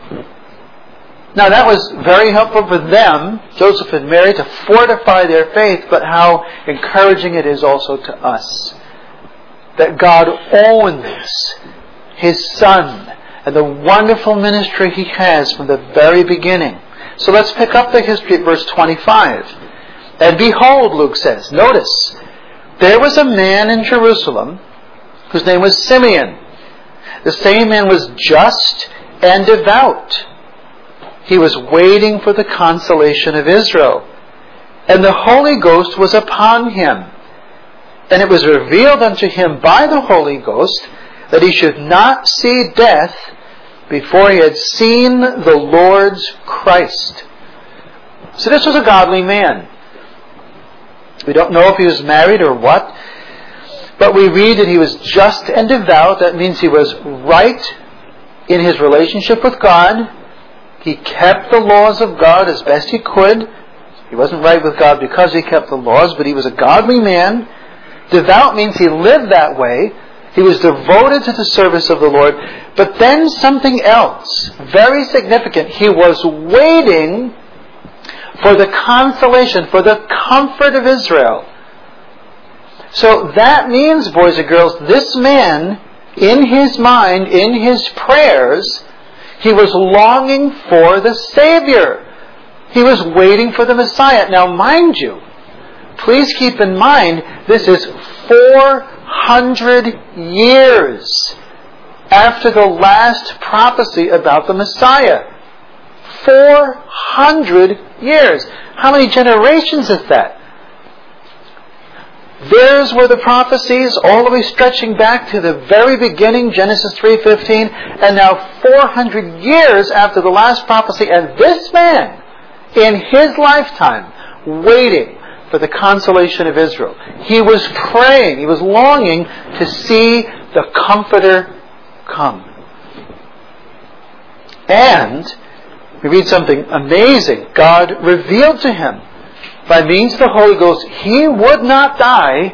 Now that was very helpful for them, Joseph and Mary, to fortify their faith, but how encouraging it is also to us that God owns His Son and the wonderful ministry He has from the very beginning. So let's pick up the history at verse 25. And behold, Luke says, notice, there was a man in Jerusalem whose name was Simeon. The same man was just and devout. He was waiting for the consolation of Israel. And the Holy Ghost was upon him. And it was revealed unto him by the Holy Ghost that he should not see death before he had seen the Lord's Christ. So this was a godly man. We don't know if he was married or what, but we read that he was just and devout. That means he was right in his relationship with God. He kept the laws of God as best he could. He wasn't right with God because he kept the laws, but he was a godly man. Devout means he lived that way. He was devoted to the service of the Lord. But then something else, very significant. He was waiting for the consolation, for the comfort of Israel. So that means, boys and girls, this man, in his mind, in his prayers, he was longing for the Savior. He was waiting for the Messiah. Now, mind you, please keep in mind, this is 400 years after the last prophecy about the Messiah. 400 years. How many generations is that? Theirs were the prophecies all the way stretching back to the very beginning, Genesis 3:15, and now 400 years after the last prophecy, and this man, in his lifetime, waiting for the consolation of Israel. He was praying, he was longing to see the Comforter come. And we read something amazing. God revealed to him by means of the Holy Ghost, he would not die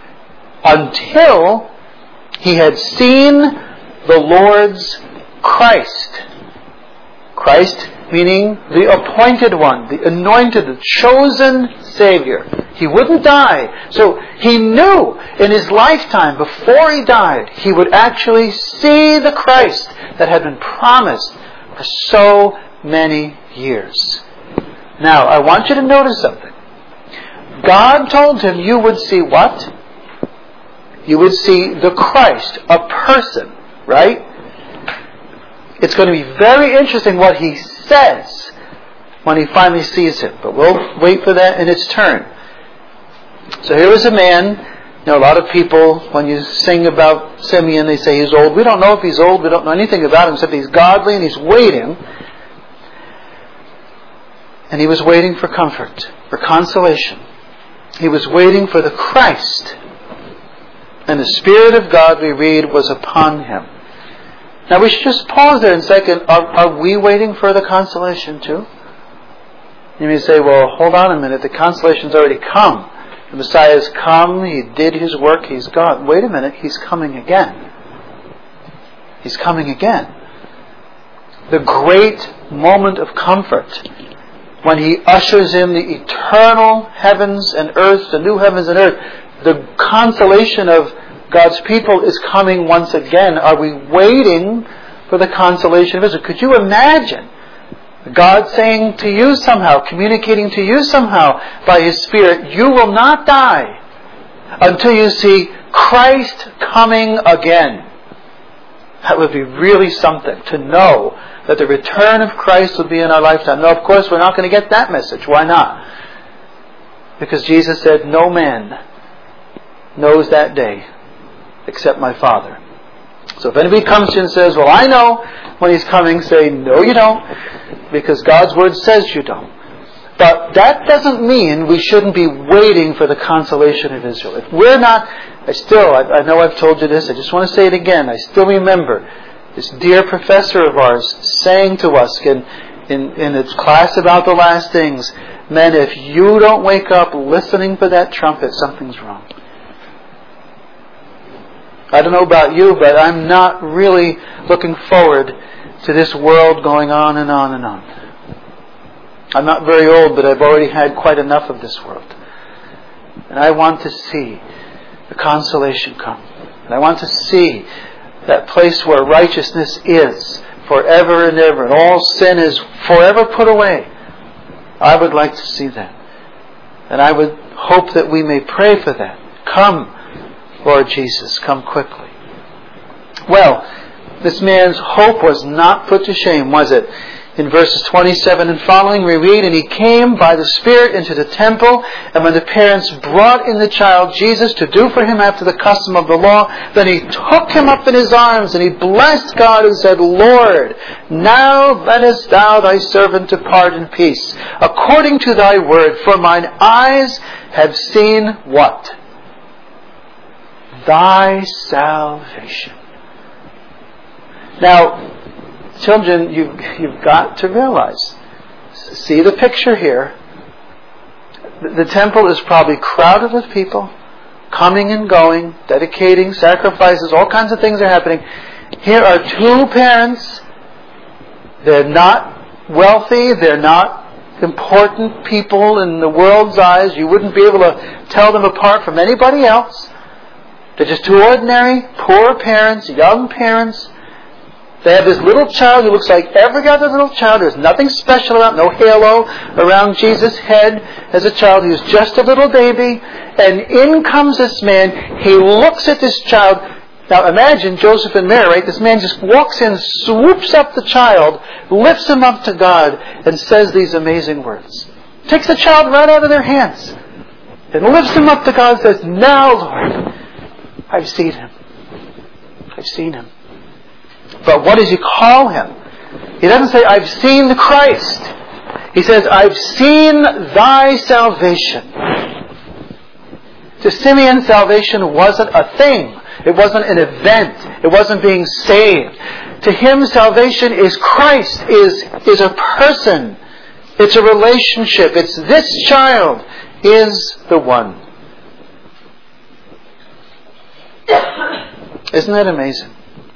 until he had seen the Lord's Christ. Christ meaning the appointed one, the anointed, the chosen Savior. He wouldn't die. So he knew in his lifetime, before he died, he would actually see the Christ that had been promised for so many years. Now, I want you to notice something. God told him you would see what? You would see the Christ, a person, right? It's going to be very interesting what he says when he finally sees him. But we'll wait for that in its turn. So here was a man. You know, a lot of people, when you sing about Simeon, they say he's old. We don't know if he's old. We don't know anything about him except he's godly and he's waiting. And he was waiting for comfort, for consolation. He was waiting for the Christ. And the Spirit of God, we read, was upon him. Now we should just pause there and second, are we waiting for the consolation too? You may say, well, hold on a minute, the consolation's already come. The Messiah has come, He did His work, He's gone. Wait a minute, He's coming again. He's coming again. The great moment of comfort when He ushers in the eternal heavens and earth, the new heavens and earth, the consolation of God's people is coming once again. Are we waiting for the consolation of Israel. Could you imagine God saying to you somehow, communicating to you somehow by His Spirit, you will not die until you see Christ coming again? That would be really something, to know that the return of Christ will be in our lifetime. Now, of course, we're not going to get that message. Why not? Because Jesus said, no man knows that day except my Father. So if anybody comes to you and says, well, I know when He's coming, say, no, you don't, because God's Word says you don't. But that doesn't mean we shouldn't be waiting for the consolation of Israel. If we're not, I know I've told you this, I just want to say it again. I still remember this dear professor of ours saying to us in its class about the last things, men, if you don't wake up listening for that trumpet, something's wrong. I don't know about you, but I'm not really looking forward to this world going on and on and on. I'm not very old, but I've already had quite enough of this world. And I want to see the consolation come. And I want to see that place where righteousness is forever and ever, and all sin is forever put away. I would like to see that. And I would hope that we may pray for that. Come, Lord Jesus, come quickly. Well, this man's hope was not put to shame, was it? In verses 27 and following, we read, and he came by the Spirit into the temple, and when the parents brought in the child Jesus to do for him after the custom of the law, then he took him up in his arms, and he blessed God and said, Lord, now lettest thou thy servant depart in peace, according to thy word, for mine eyes have seen what? Thy salvation. Now, children, you've got to realize, see the picture here. The temple is probably crowded with people, coming and going, dedicating, sacrifices, all kinds of things are happening. Here are two parents. They're not wealthy, they're not important people in the world's eyes. You wouldn't be able to tell them apart from anybody else. They're just two ordinary, poor parents, young parents. They have this little child who looks like every other little child. There's nothing special about, no halo around Jesus' head as a child. He was just a little baby. And in comes this man. He looks at this child. Now imagine Joseph and Mary, right? This man just walks in, swoops up the child, lifts him up to God, and says these amazing words. Takes the child right out of their hands and lifts him up to God and says, now, Lord, I've seen him. I've seen him. But what does he call him? He doesn't say, I've seen the Christ. He says, I've seen thy salvation. To Simeon, salvation wasn't a thing. It wasn't an event. It wasn't being saved. To him, salvation is Christ, is a person. It's a relationship. It's this child is the one. Isn't that amazing?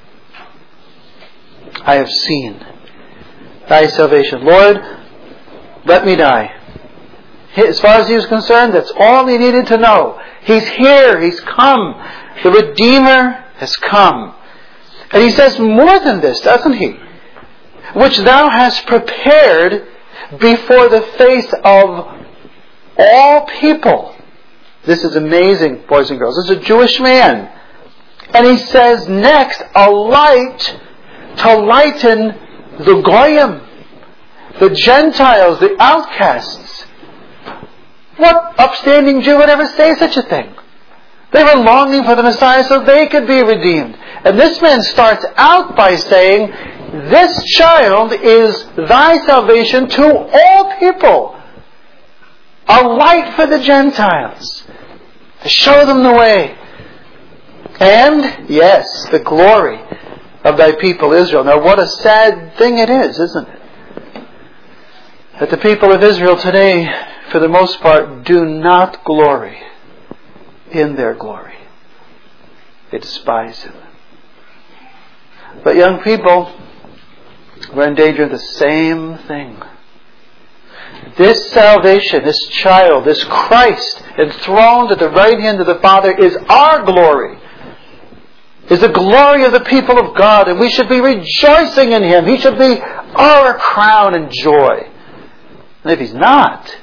I have seen thy salvation. Lord, let me die. As far as he was concerned, that's all he needed to know. He's here. He's come. The Redeemer has come. And he says more than this, doesn't he? Which thou hast prepared before the face of all people. This is amazing, boys and girls. This is a Jewish man. And he says next, a light to lighten the Goyim, the Gentiles, the outcasts. What upstanding Jew would ever say such a thing? They were longing for the Messiah so they could be redeemed. And this man starts out by saying, this child is thy salvation to all people. A light for the Gentiles. To show them the way. And, yes, the glory of thy people Israel. Now what a sad thing it is, isn't it? That the people of Israel today, for the most part, do not glory in their glory. They despise Him. But young people, we're in danger of the same thing. This salvation, this child, this Christ enthroned at the right hand of the Father is our glory. is the glory of the people of God, and we should be rejoicing in Him. He should be our crown and joy. And if He's not,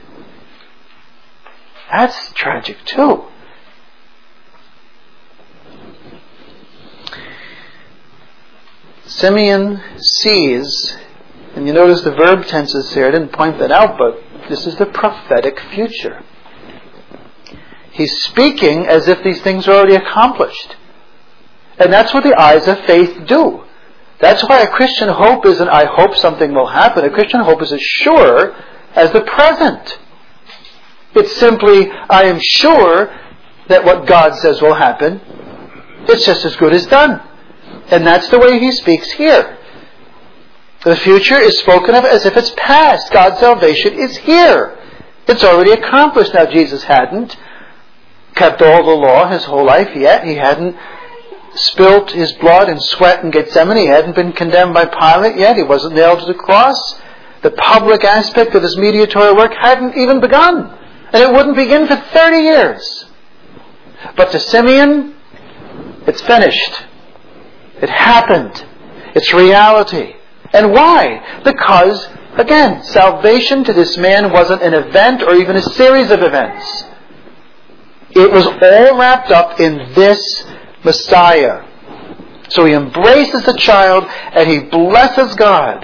that's tragic too. Simeon sees, and you notice the verb tenses here, I didn't point that out, but this is the prophetic future. He's speaking as if these things are already accomplished. And that's what the eyes of faith do. That's why a Christian hope isn't, I hope something will happen. A Christian hope is as sure as the present. It's simply, I am sure that what God says will happen, it's just as good as done. And that's the way he speaks here. The future is spoken of as if it's past. God's salvation is here. It's already accomplished. Now, Jesus hadn't kept all the law his whole life yet. He hadn't spilt his blood and sweat in Gethsemane. He hadn't been condemned by Pilate yet. He wasn't nailed to the cross. The public aspect of his mediatorial work hadn't even begun. And it wouldn't begin for 30 years. But to Simeon, it's finished. It happened. It's reality. And why? Because, again, salvation to this man wasn't an event or even a series of events. It was all wrapped up in this Messiah. So he embraces the child and he blesses God.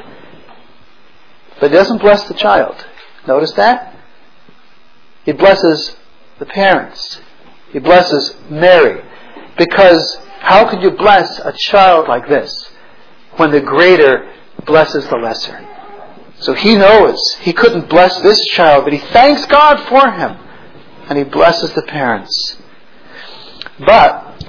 But he doesn't bless the child. Notice that? He blesses the parents. He blesses Mary. Because how could you bless a child like this when the greater blesses the lesser? So he knows he couldn't bless this child, but he thanks God for him. And he blesses the parents. But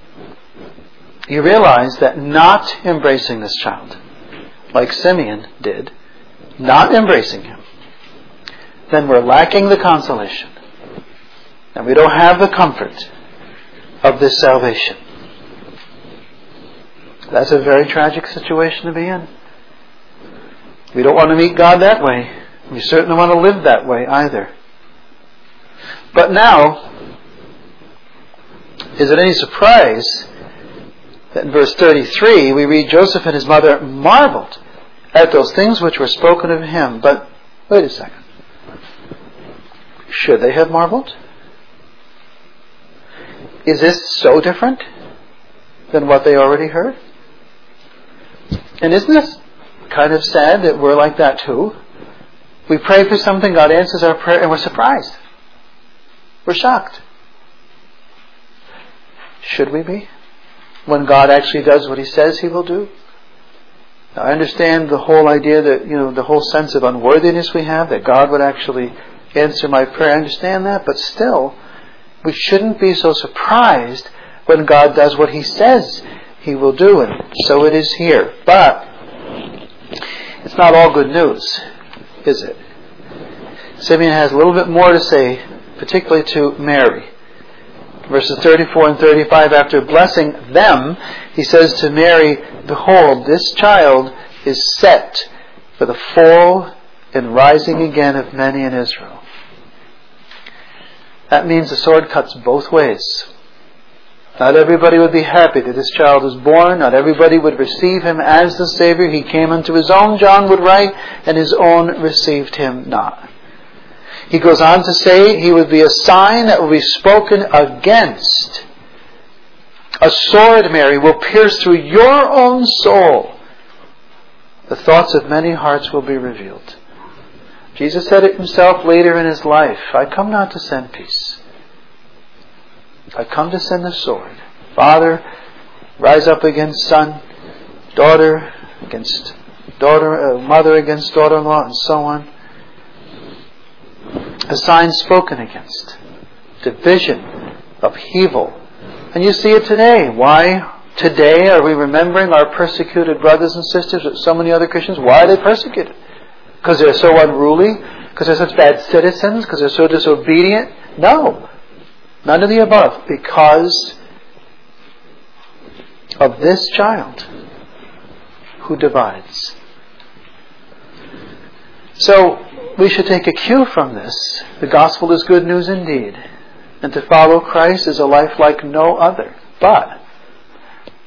you realize that not embracing this child, like Simeon did, not embracing him, then we're lacking the consolation. And we don't have the comfort of this salvation. That's a very tragic situation to be in. We don't want to meet God that way. We certainly want to live that way either. But now, is it any surprise that in verse 33 we read Joseph and his mother marveled at those things which were spoken of him? But wait a second. Should they have marveled? Is this so different than what they already heard? And isn't this kind of sad that we're like that too? We pray for something, God answers our prayer, and we're surprised. We're shocked. Should we be? When God actually does what He says He will do? Now, I understand the whole idea that, the whole sense of unworthiness we have, that God would actually answer my prayer. I understand that, but still, we shouldn't be so surprised when God does what He says He will do, and so it is here. But it's not all good news, is it? Simeon has a little bit more to say, particularly to Mary. Verses 34 and 35, after blessing them, he says to Mary, "Behold, this child is set for the fall and rising again of many in Israel." That means the sword cuts both ways. Not everybody would be happy that this child is born. Not everybody would receive him as the Savior. He came unto his own, John would write, and his own received him not. He goes on to say he would be a sign that will be spoken against. A sword, Mary, will pierce through your own soul. The thoughts of many hearts will be revealed. Jesus said it himself later in his life. I come not to send peace. I come to send the sword. Father, rise up against son, daughter against daughter, mother against daughter-in-law, and so on. A sign spoken against. Division, upheaval. And you see it today. Why today are we remembering our persecuted brothers and sisters with so many other Christians? Why are they persecuted? Because they're so unruly? Because they're such bad citizens? Because they're so disobedient? No. None of the above. Because of this child who divides. So, we should take a cue from this. The gospel is good news indeed. And to follow Christ is a life like no other. But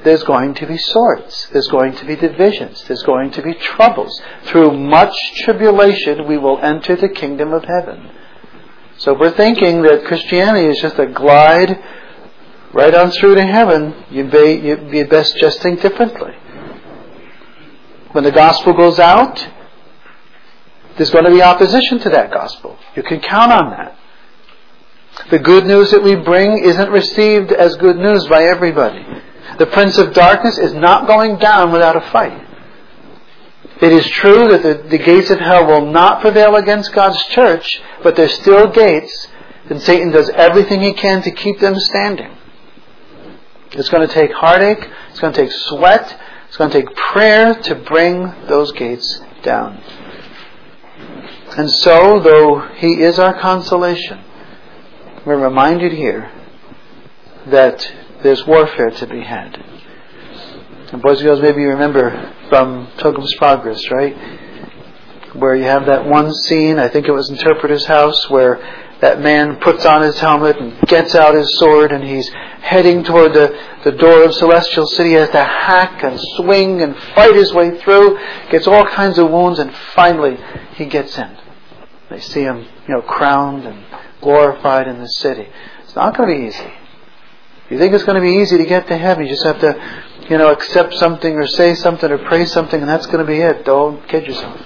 there's going to be swords. There's going to be divisions. There's going to be troubles. Through much tribulation, we will enter the kingdom of heaven. So if we're thinking that Christianity is just a glide right on through to heaven, you'd be best just think differently. When the gospel goes out, there's going to be opposition to that gospel. You can count on that. The good news that we bring isn't received as good news by everybody. The prince of darkness is not going down without a fight. It is true that the gates of hell will not prevail against God's church, but there's still gates, and Satan does everything he can to keep them standing. It's going to take heartache, it's going to take sweat, it's going to take prayer to bring those gates down. And so, though He is our consolation, we're reminded here that there's warfare to be had. And boys and girls, maybe you remember from Pilgrim's Progress, right? Where you have that one scene, I think it was Interpreter's House, where that man puts on his helmet and gets out his sword and he's heading toward the door of Celestial City. He has to hack and swing and fight his way through, gets all kinds of wounds, and finally he gets in. They see him, crowned and glorified in the city. It's not going to be easy. You think it's going to be easy to get to heaven, you just have to, accept something or say something or pray something, and that's going to be it. Don't kid yourself.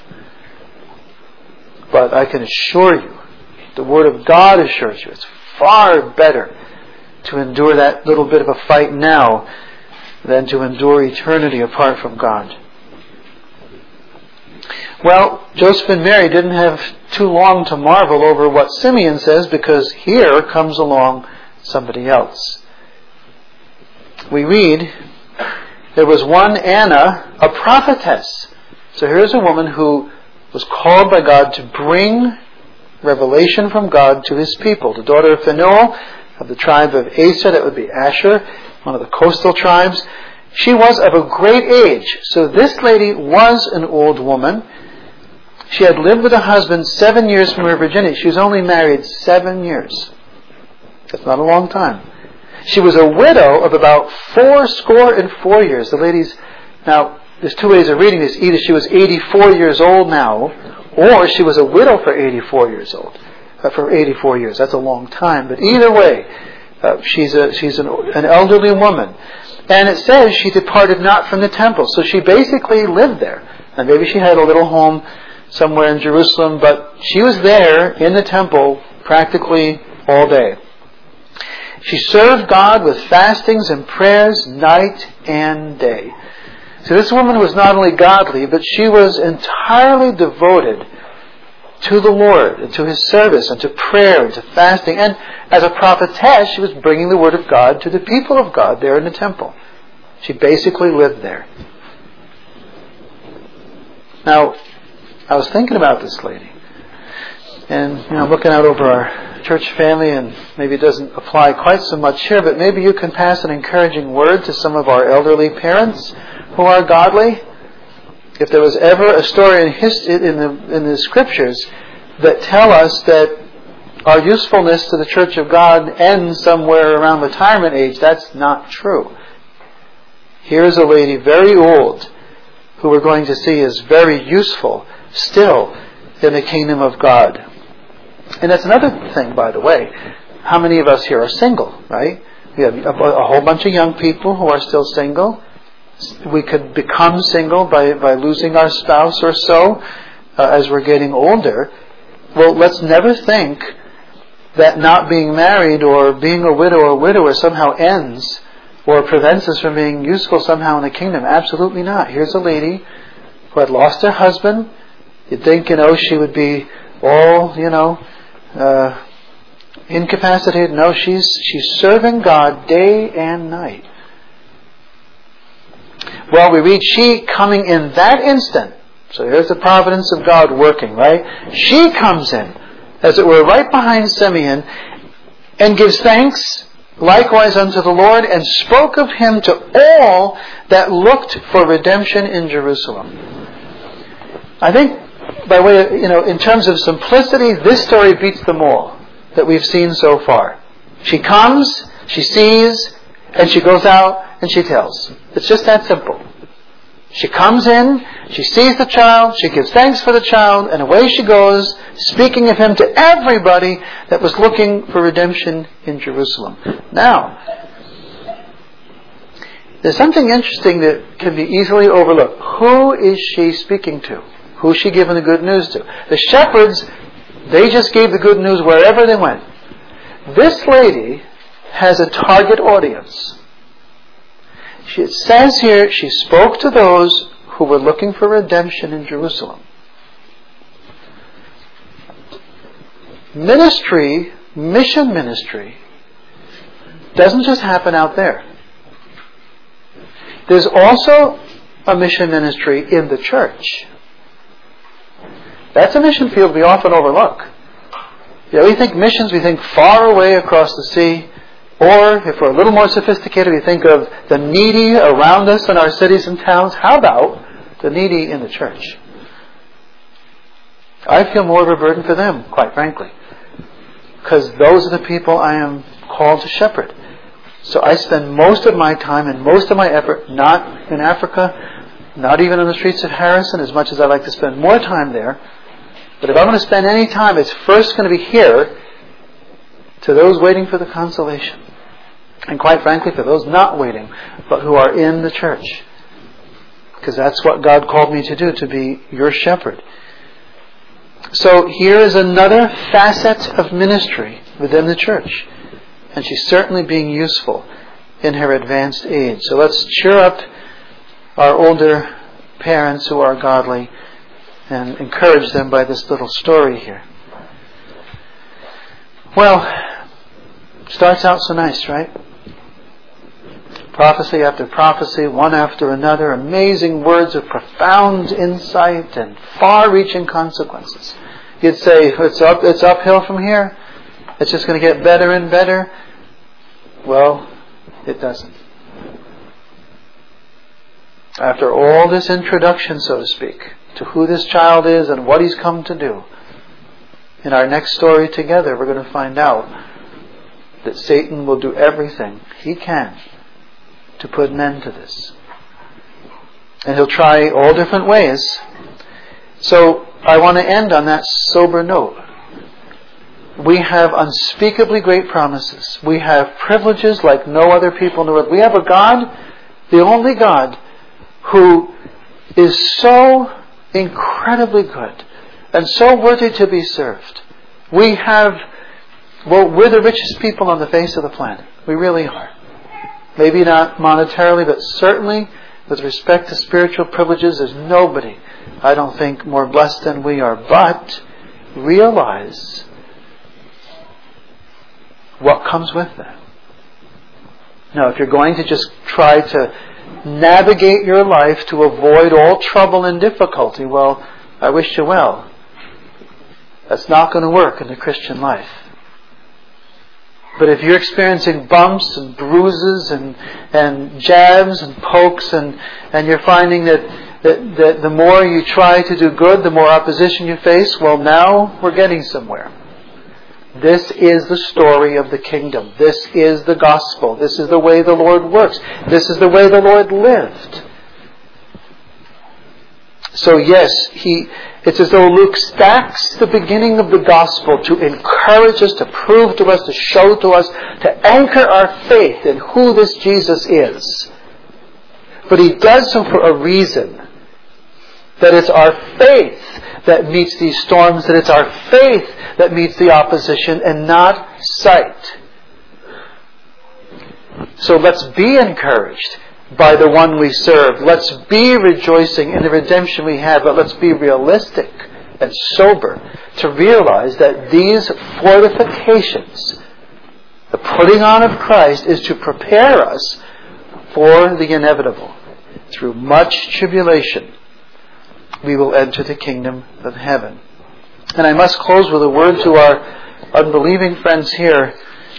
But I can assure you, the Word of God assures you, it's far better to endure that little bit of a fight now than to endure eternity apart from God. Well, Joseph and Mary didn't have too long to marvel over what Simeon says, because here comes along somebody else. We read, there was one Anna, a prophetess. So here's a woman who was called by God to bring revelation from God to His people. The daughter of Phanuel, of the tribe of Aser, that would be Asher, one of the coastal tribes. She was of a great age. So this lady was an old woman. She had lived with a husband 7 years from her virginity. She was only married 7 years. That's not a long time. She was a widow of about 84 years. The lady's, now, there's two ways of reading this. Either she was 84 years old now, or she was a widow for 84 years old. For 84 years. That's a long time. But either way, she's an elderly woman. And it says she departed not from the temple. So she basically lived there. And maybe she had a little home somewhere in Jerusalem, but she was there in the temple practically all day. She served God with fastings and prayers night and day. So this woman was not only godly, but she was entirely devoted to the Lord and to His service and to prayer and to fasting. And as a prophetess, she was bringing the Word of God to the people of God there in the temple. She basically lived there. Now, I was thinking about this lady. And, looking out over our church family, and maybe it doesn't apply quite so much here, but maybe you can pass an encouraging word to some of our elderly parents who are godly. If there was ever a story in the Scriptures that tell us that our usefulness to the Church of God ends somewhere around retirement age, that's not true. Here is a lady very old who we're going to see is very useful still in the kingdom of God. And that's another thing, by the way. How many of us here are single, right? We have a whole bunch of young people who are still single. We could become single by losing our spouse or so as we're getting older. Well, let's never think that not being married or being a widow or widower somehow ends or prevents us from being useful somehow in the kingdom. Absolutely not. Here's a lady who had lost her husband. You'd think, she would be all, incapacitated. No, she's serving God day and night. Well, we read she coming in that instant. So here's the providence of God working, right? She comes in, as it were, right behind Simeon, and gives thanks likewise unto the Lord, and spoke of Him to all that looked for redemption in Jerusalem. I think, by way of, in terms of simplicity, this story beats them all that we've seen so far. She comes, she sees, and she goes out and she tells. It's just that simple. She comes in, she sees the child, she gives thanks for the child, and away she goes, speaking of him to everybody that was looking for redemption in Jerusalem. Now, there's something interesting that can be easily overlooked. Who is she speaking to? Who is she giving the good news to? The shepherds, they just gave the good news wherever they went. This lady has a target audience. It says here, she spoke to those who were looking for redemption in Jerusalem. Ministry, mission ministry, doesn't just happen out there. There's also a mission ministry in the church. That's a mission field we often overlook. We think missions, we think far away across the sea. Or, if we're a little more sophisticated, we think of the needy around us in our cities and towns. How about the needy in the church? I feel more of a burden for them, quite frankly. Because those are the people I am called to shepherd. So I spend most of my time and most of my effort not in Africa, not even on the streets of Harrison, as much as I like to spend more time there. But if I'm going to spend any time, it's first going to be here to those waiting for the consolation. And quite frankly, for those not waiting, but who are in the church. Because that's what God called me to do, to be your shepherd. So here is another facet of ministry within the church. And she's certainly being useful in her advanced age. So let's cheer up our older parents who are godly and encourage them by this little story here. Well, starts out so nice, right? Prophecy after prophecy, one after another, amazing words of profound insight and far-reaching consequences. You'd say, it's uphill from here. It's just going to get better and better. Well, it doesn't. After all this introduction, so to speak, to who this child is and what he's come to do, in our next story together, we're going to find out that Satan will do everything he can to put an end to this. And he'll try all different ways. So I want to end on that sober note. We have unspeakably great promises. We have privileges like no other people in the world. We have a God, the only God, who is so incredibly good and so worthy to be served. We're the richest people on the face of the planet. We really are. Maybe not monetarily, but certainly with respect to spiritual privileges, there's nobody, I don't think, more blessed than we are. But realize what comes with that. Now, if you're going to just try to navigate your life to avoid all trouble and difficulty, well, I wish you well. That's not going to work in the Christian life. But if you're experiencing bumps and bruises and jabs and pokes and you're finding that the more you try to do good, the more opposition you face, well, now we're getting somewhere. This is the story of the kingdom. This is the gospel. This is the way the Lord works. This is the way the Lord lived. So yes, it's as though Luke stacks the beginning of the gospel to encourage us, to prove to us, to show to us, to anchor our faith in who this Jesus is. But he does so for a reason. That it's our faith that meets these storms, that it's our faith that meets the opposition and not sight. So let's be encouraged by the one we serve. Let's be rejoicing in the redemption we have, but let's be realistic and sober to realize that these fortifications, the putting on of Christ, is to prepare us for the inevitable. Through much tribulation, we will enter the kingdom of heaven. And I must close with a word to our unbelieving friends here.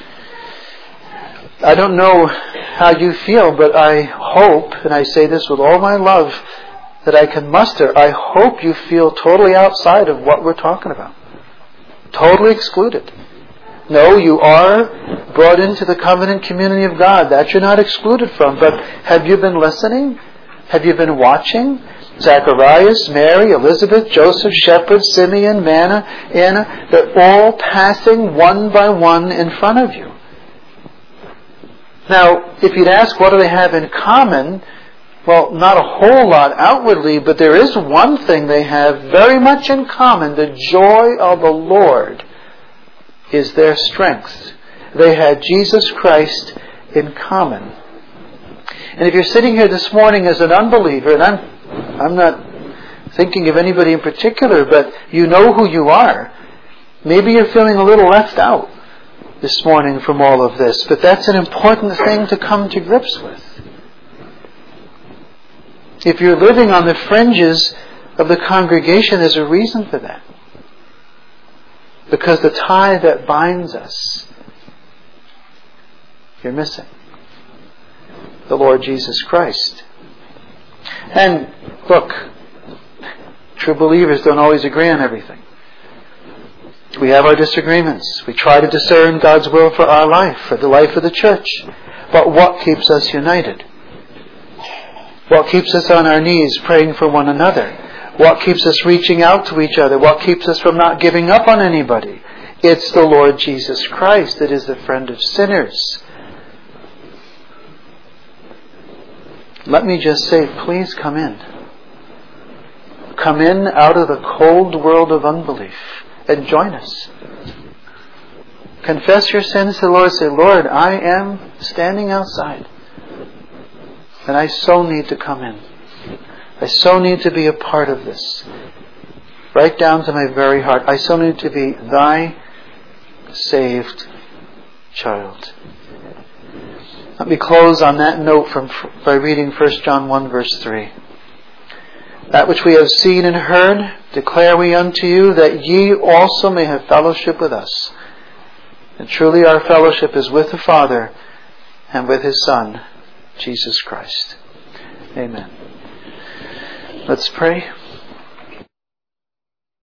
I don't know how you feel, but I hope, and I say this with all my love that I can muster, I hope you feel totally outside of what we're talking about. Totally excluded. No, you are brought into the covenant community of God. That you're not excluded from. But have you been listening? Have you been watching? Zacharias, Mary, Elizabeth, Joseph, shepherds, Simeon, Anna, they're all passing one by one in front of you. Now, if you'd ask what do they have in common, well, not a whole lot outwardly, but there is one thing they have very much in common. The joy of the Lord is their strength. They had Jesus Christ in common. And if you're sitting here this morning as an unbeliever, and I'm not thinking of anybody in particular, but you know who you are, maybe you're feeling a little left out this morning from all of this, but that's an important thing to come to grips with. If you're living on the fringes of the congregation, there's a reason for that. Because the tie that binds us, you're missing. The Lord Jesus Christ. And look, true believers don't always agree on everything. We have our disagreements. We try to discern God's will for our life, for the life of the church. But what keeps us united? What keeps us on our knees praying for one another? What keeps us reaching out to each other? What keeps us from not giving up on anybody? It's the Lord Jesus Christ that is the friend of sinners. Let me just say, please come in. Come in out of the cold world of unbelief and join us. Confess your sins to the Lord. Say, Lord, I am standing outside. And I so need to come in. I so need to be a part of this. Right down to my very heart. I so need to be thy saved child. Let me close on that note by reading 1 John 1 verse 3. That which we have seen and heard, declare we unto you, that ye also may have fellowship with us. And truly our fellowship is with the Father and with His Son, Jesus Christ. Amen. Let's pray.